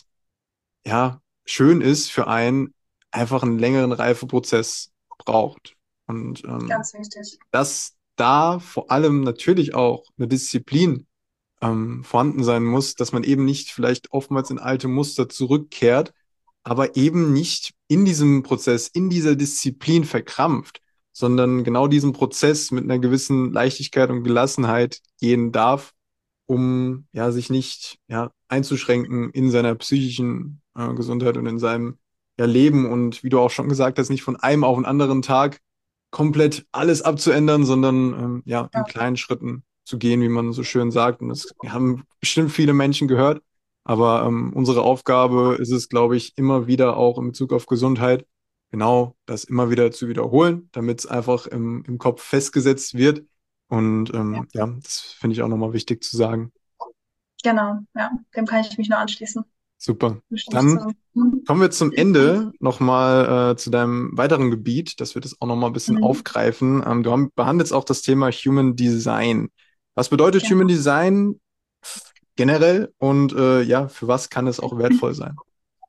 Speaker 1: ja schön ist für einen, einfach einen längeren Reifeprozess braucht. Und ähm,
Speaker 2: ganz wichtig.
Speaker 1: dass da vor allem natürlich auch eine Disziplin ähm, vorhanden sein muss, dass man eben nicht vielleicht oftmals in alte Muster zurückkehrt, aber eben nicht in diesem Prozess, in dieser Disziplin verkrampft, sondern genau diesen Prozess mit einer gewissen Leichtigkeit und Gelassenheit gehen darf, um ja sich nicht ja einzuschränken in seiner psychischen äh, Gesundheit und in seinem ja, Leben und wie du auch schon gesagt hast, nicht von einem auf den anderen Tag komplett alles abzuändern, sondern ähm, ja in
Speaker 2: Ja.
Speaker 1: kleinen Schritten zu gehen, wie man so schön sagt. Und das haben bestimmt viele Menschen gehört, aber ähm, unsere Aufgabe ist es, glaube ich, immer wieder auch in Bezug auf Gesundheit genau das immer wieder zu wiederholen, damit es einfach im, im Kopf festgesetzt wird. Und
Speaker 2: Ja.
Speaker 1: ähm, ja, das finde ich auch nochmal wichtig zu sagen.
Speaker 2: Genau, ja, dem kann ich mich nur anschließen.
Speaker 1: Super.
Speaker 2: Dem stimme ich
Speaker 1: Dann
Speaker 2: zu. Mhm.
Speaker 1: kommen wir zum Ende nochmal äh, zu deinem weiteren Gebiet, dass wir das auch nochmal ein bisschen
Speaker 2: Mhm.
Speaker 1: aufgreifen. Ähm, du haben, behandelst auch das Thema Human Design. Was bedeutet Human
Speaker 2: Genau.
Speaker 1: Design generell und äh, ja, für was kann es auch wertvoll sein?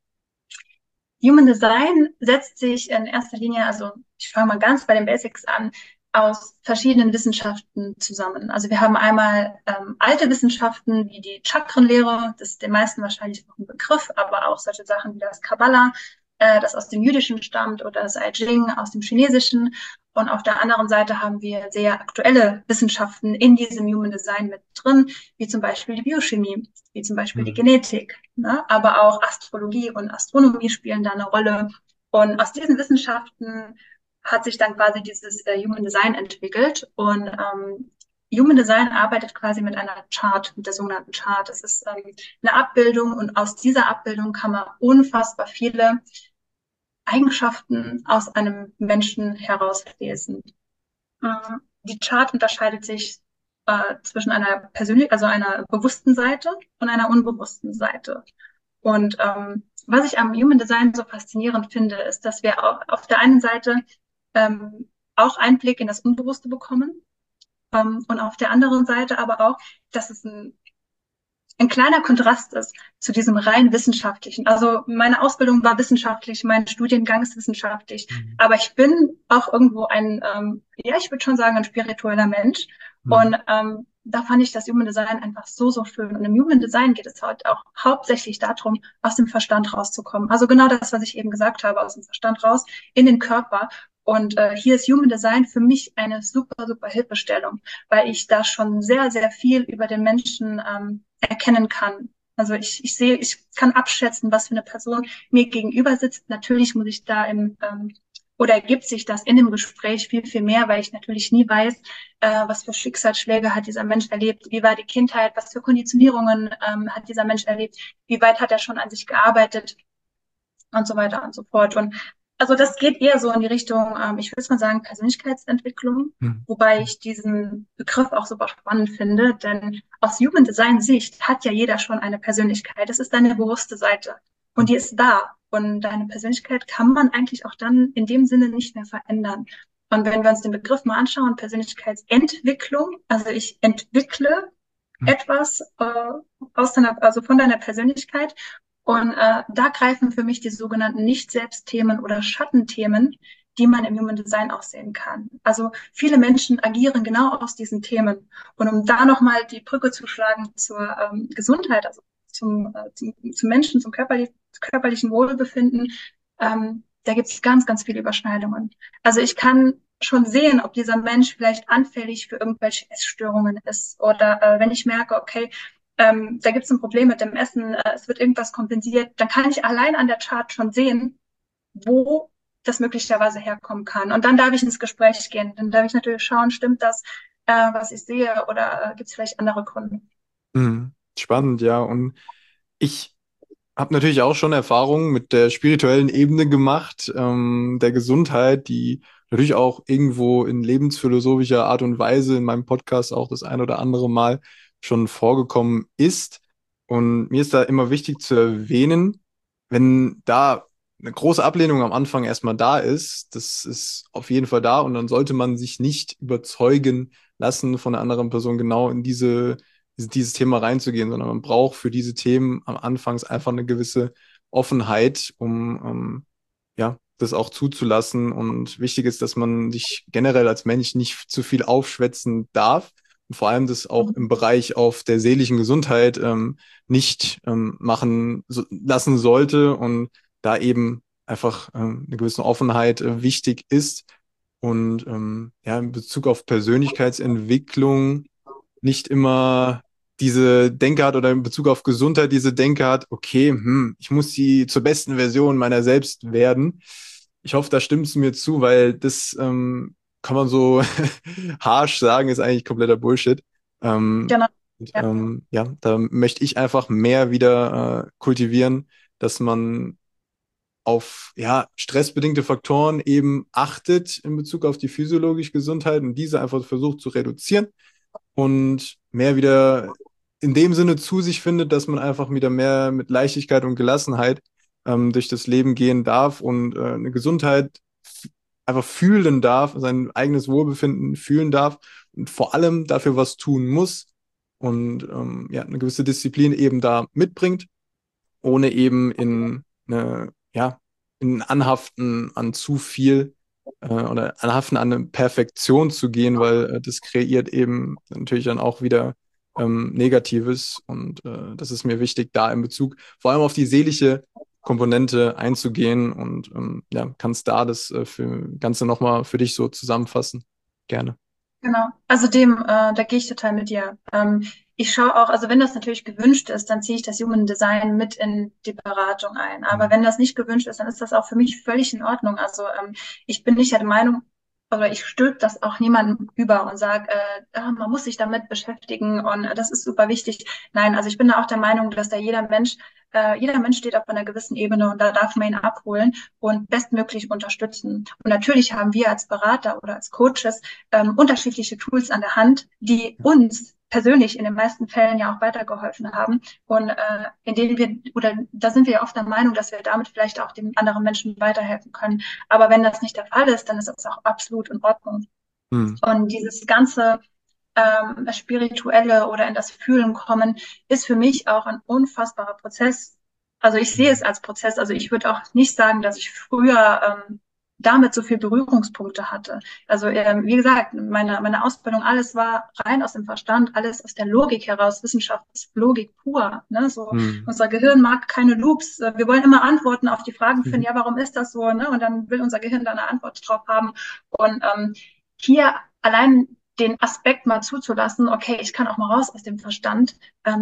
Speaker 2: Human Design setzt sich in erster Linie, also ich fange mal ganz bei den Basics an, aus verschiedenen Wissenschaften zusammen. Also wir haben einmal ähm, alte Wissenschaften wie die Chakrenlehre, das ist den meisten wahrscheinlich noch ein Begriff, aber auch solche Sachen wie das Kabbalah, äh, das aus dem Jüdischen stammt, oder das I Ching aus dem Chinesischen. Und auf der anderen Seite haben wir sehr aktuelle Wissenschaften in diesem Human Design mit drin, wie zum Beispiel die Biochemie, wie zum Beispiel die
Speaker 1: Hm.
Speaker 2: Genetik, ne? Aber auch Astrologie und Astronomie spielen da eine Rolle. Und aus diesen Wissenschaften hat sich dann quasi dieses äh, Human Design entwickelt. Und ähm, Human Design arbeitet quasi mit einer Chart, mit der sogenannten Chart. Das ist ähm, eine Abbildung und aus dieser Abbildung kann man unfassbar viele Eigenschaften aus einem Menschen herauslesen. Ähm, die Chart unterscheidet sich äh, zwischen einer persönlich, also einer bewussten Seite und einer unbewussten Seite. Und ähm, was ich am Human Design so faszinierend finde, ist, dass wir auch auf der einen Seite ähm, auch Einblick in das Unbewusste bekommen ähm, und auf der anderen Seite aber auch, dass es ein ein kleiner Kontrast ist zu diesem rein wissenschaftlichen. Also meine Ausbildung war wissenschaftlich, mein Studiengang ist wissenschaftlich,
Speaker 1: Hm.
Speaker 2: aber ich bin auch irgendwo ein, ähm, ja, ich würde schon sagen, ein spiritueller Mensch.
Speaker 1: Hm.
Speaker 2: Und ähm, da fand ich das Human Design einfach so, so schön. Und im Human Design geht es halt auch hauptsächlich darum, aus dem Verstand rauszukommen. Also genau das, was ich eben gesagt habe, aus dem Verstand raus in den Körper. Und äh, hier ist Human Design für mich eine super, super Hilfestellung, weil ich da schon sehr, sehr viel über den Menschen ähm, erkennen kann. Also ich, ich sehe, ich kann abschätzen, was für eine Person mir gegenüber sitzt. Natürlich muss ich da im ähm, oder ergibt sich das in dem Gespräch viel, viel mehr, weil ich natürlich nie weiß, äh, was für Schicksalsschläge hat dieser Mensch erlebt, wie war die Kindheit, was für Konditionierungen ähm, hat dieser Mensch erlebt, wie weit hat er schon an sich gearbeitet und so weiter und so fort. Und also das geht eher so in die Richtung, ähm, ich würde mal sagen, Persönlichkeitsentwicklung,
Speaker 1: Hm.
Speaker 2: wobei ich diesen Begriff auch super spannend finde, denn aus Human Design Sicht hat ja jeder schon eine Persönlichkeit. Das ist deine bewusste Seite und die ist da. Und deine Persönlichkeit kann man eigentlich auch dann in dem Sinne nicht mehr verändern. Und wenn wir uns den Begriff mal anschauen, Persönlichkeitsentwicklung, also ich entwickle
Speaker 1: Hm.
Speaker 2: etwas äh, aus deiner, also von deiner Persönlichkeit. Und äh, da greifen für mich die sogenannten Nicht-Selbst-Themen oder Schattenthemen, die man im Human Design auch sehen kann. Also viele Menschen agieren genau aus diesen Themen. Und um da nochmal die Brücke zu schlagen zur ähm, Gesundheit, also zum, äh, zum, zum Menschen, zum körperlich, körperlichen Wohlbefinden, ähm, da gibt es ganz, ganz viele Überschneidungen. Also ich kann schon sehen, ob dieser Mensch vielleicht anfällig für irgendwelche Essstörungen ist oder äh, wenn ich merke, okay, ähm, da gibt es ein Problem mit dem Essen, äh, es wird irgendwas kompensiert, dann kann ich allein an der Chart schon sehen, wo das möglicherweise herkommen kann. Und dann darf ich ins Gespräch gehen. Dann darf ich natürlich schauen, stimmt das, äh, was ich sehe, oder äh, gibt es vielleicht andere Gründe?
Speaker 1: Hm. Spannend, ja. Und ich habe natürlich auch schon Erfahrungen mit der spirituellen Ebene gemacht, ähm, der Gesundheit, die natürlich auch irgendwo in lebensphilosophischer Art und Weise in meinem Podcast auch das ein oder andere Mal schon vorgekommen ist. Und mir ist da immer wichtig zu erwähnen, wenn da eine große Ablehnung am Anfang erstmal da ist, das ist auf jeden Fall da und dann sollte man sich nicht überzeugen lassen von einer anderen Person genau in diese dieses Thema reinzugehen, sondern man braucht für diese Themen am Anfang einfach eine gewisse Offenheit, um ähm, ja, das auch zuzulassen. Und wichtig ist, dass man sich generell als Mensch nicht zu viel aufschwätzen darf. Und vor allem das auch im Bereich auf der seelischen Gesundheit ähm, nicht ähm, machen so, lassen sollte und da eben einfach ähm, eine gewisse Offenheit äh, wichtig ist. Und ähm, ja, in Bezug auf Persönlichkeitsentwicklung nicht immer diese Denke hat oder in Bezug auf Gesundheit diese Denke hat, okay, hm, ich muss die zur besten Version meiner selbst werden. Ich hoffe, da stimmst du mir zu, weil das ähm, kann man so harsh sagen, ist eigentlich kompletter Bullshit. Ähm,
Speaker 2: Genau.
Speaker 1: und,
Speaker 2: Ja.
Speaker 1: ähm, ja, da möchte ich einfach mehr wieder äh, kultivieren, dass man auf ja, stressbedingte Faktoren eben achtet in Bezug auf die physiologische Gesundheit und diese einfach versucht zu reduzieren und mehr wieder in dem Sinne zu sich findet, dass man einfach wieder mehr mit Leichtigkeit und Gelassenheit ähm, durch das Leben gehen darf und äh, eine Gesundheit f- einfach fühlen darf, sein eigenes Wohlbefinden fühlen darf und vor allem dafür was tun muss und ähm, ja, eine gewisse Disziplin eben da mitbringt, ohne eben in eine, ja, in ein Anhaften an zu viel äh, oder anhaften an eine Perfektion zu gehen, weil äh, das kreiert eben natürlich dann auch wieder ähm, Negatives und äh, das ist mir wichtig, da in Bezug vor allem auf die seelische Komponente einzugehen und ähm, ja, kannst da das äh, für Ganze nochmal für dich so zusammenfassen. Gerne.
Speaker 2: Genau. Also dem, äh, da gehe ich total mit dir. Ähm, ich schaue auch, also wenn das natürlich gewünscht ist, dann ziehe ich das Human Design mit in die Beratung ein. Aber
Speaker 1: Mhm.
Speaker 2: wenn das nicht gewünscht ist, dann ist das auch für mich völlig in Ordnung. Also ähm, ich bin nicht der Meinung, oder ich stülpe das auch niemandem über und sage, äh, ah, man muss sich damit beschäftigen und äh, das ist super wichtig. Nein, also ich bin da auch der Meinung, dass da jeder Mensch, äh, jeder Mensch steht auf einer gewissen Ebene und da darf man ihn abholen und bestmöglich unterstützen. Und natürlich haben wir als Berater oder als Coaches ähm, unterschiedliche Tools an der Hand, die uns persönlich in den meisten Fällen ja auch weitergeholfen haben und äh, in denen wir, oder da sind wir ja oft der Meinung, dass wir damit vielleicht auch den anderen Menschen weiterhelfen können. Aber wenn das nicht der Fall ist, dann ist das auch absolut in Ordnung.
Speaker 1: Mhm.
Speaker 2: Und dieses ganze ähm, Spirituelle oder in das Fühlen kommen, ist für mich auch ein unfassbarer Prozess. Also ich sehe es als Prozess. Also ich würde auch nicht sagen, dass ich früher ähm, damit so viel Berührungspunkte hatte. Also ähm, wie gesagt, meine, meine Ausbildung, alles war rein aus dem Verstand, alles aus der Logik heraus. Wissenschaft ist Logik pur. Ne? So,
Speaker 1: Mhm.
Speaker 2: unser Gehirn mag keine Loops. Wir wollen immer Antworten auf die Fragen finden, ja, warum ist das so? Ne? Und dann will unser Gehirn da eine Antwort drauf haben. Und ähm, hier allein den Aspekt mal zuzulassen, okay, ich kann auch mal raus aus dem Verstand, ähm,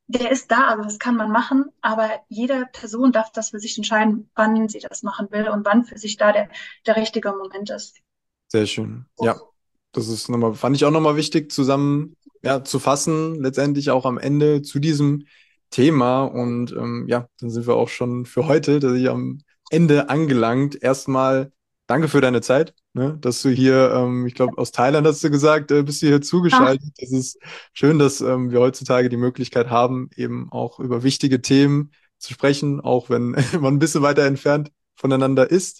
Speaker 2: der ist da, also das kann man machen, aber jede Person darf das für sich entscheiden, wann sie das machen will und wann für sich da der, der richtige Moment ist.
Speaker 1: Sehr schön. Ja, das ist nochmal, fand ich auch nochmal wichtig, zusammen ja, zu fassen, letztendlich auch am Ende zu diesem Thema. Und ähm, ja, dann sind wir auch schon für heute, dass ich am Ende angelangt. Erstmal danke für deine Zeit, ne, dass du hier, ähm, ich glaube, aus Thailand hast du gesagt, äh, bist du hier
Speaker 2: Ah,
Speaker 1: zugeschaltet. Es ist schön, dass ähm, wir heutzutage die Möglichkeit haben, eben auch über wichtige Themen zu sprechen, auch wenn man ein bisschen weiter entfernt voneinander ist.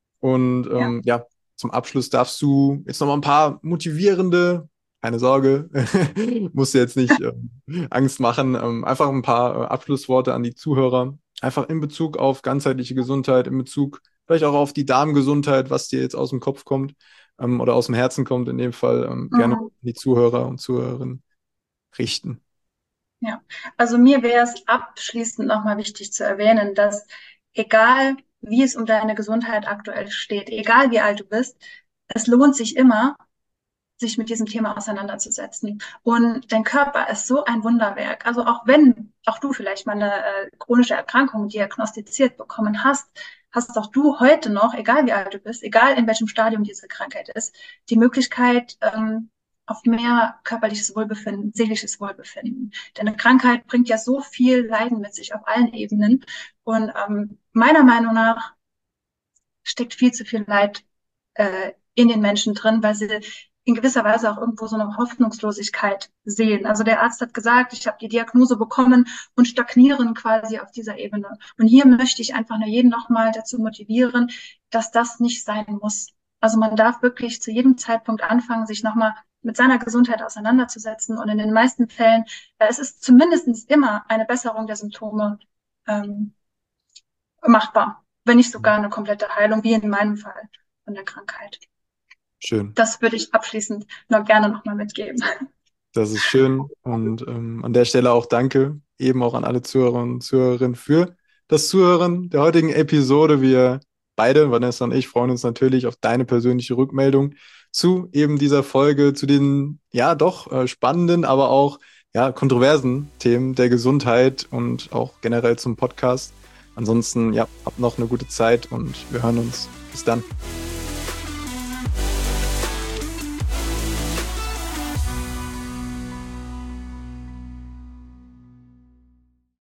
Speaker 1: Und
Speaker 2: ja.
Speaker 1: ähm, ja, zum Abschluss darfst du jetzt noch mal ein paar motivierende, keine Sorge, musst du jetzt nicht ähm, Angst machen, ähm, einfach ein paar äh, Abschlussworte an die Zuhörer, einfach in Bezug auf ganzheitliche Gesundheit, in Bezug vielleicht auch auf die Darmgesundheit, was dir jetzt aus dem Kopf kommt ähm, oder aus dem Herzen kommt, in dem Fall ähm, gerne an
Speaker 2: Mhm.
Speaker 1: die Zuhörer und Zuhörerinnen richten.
Speaker 2: Ja, also mir wäre es abschließend nochmal wichtig zu erwähnen, dass egal wie es um deine Gesundheit aktuell steht, egal wie alt du bist, es lohnt sich immer, sich mit diesem Thema auseinanderzusetzen. Und dein Körper ist so ein Wunderwerk. Also auch wenn auch du vielleicht mal eine äh, chronische Erkrankung diagnostiziert bekommen hast, hast auch du heute noch, egal wie alt du bist, egal in welchem Stadium diese Krankheit ist, die Möglichkeit, ähm, auf mehr körperliches Wohlbefinden, seelisches Wohlbefinden. Denn eine Krankheit bringt ja so viel Leiden mit sich auf allen Ebenen. Und ähm, meiner Meinung nach steckt viel zu viel Leid äh, in den Menschen drin, weil sie in gewisser Weise auch irgendwo so eine Hoffnungslosigkeit sehen. Also der Arzt hat gesagt, ich habe die Diagnose bekommen und stagnieren quasi auf dieser Ebene. Und hier möchte ich einfach nur jeden nochmal dazu motivieren, dass das nicht sein muss. Also man darf wirklich zu jedem Zeitpunkt anfangen, sich nochmal mit seiner Gesundheit auseinanderzusetzen. Und in den meisten Fällen, äh, es ist zumindest immer eine Besserung der Symptome ähm, machbar, wenn nicht sogar eine komplette Heilung, wie in meinem Fall von der Krankheit.
Speaker 1: Schön.
Speaker 2: Das würde ich abschließend noch gerne nochmal mitgeben.
Speaker 1: Das ist schön. Und ähm, an der Stelle auch danke eben auch an alle Zuhörer und Zuhörerinnen für das Zuhören der heutigen Episode. Wir beide, Vanessa und ich, freuen uns natürlich auf deine persönliche Rückmeldung zu eben dieser Folge, zu den ja doch äh, spannenden, aber auch ja kontroversen Themen der Gesundheit und auch generell zum Podcast. Ansonsten, ja, habt noch eine gute Zeit und wir hören uns. Bis dann.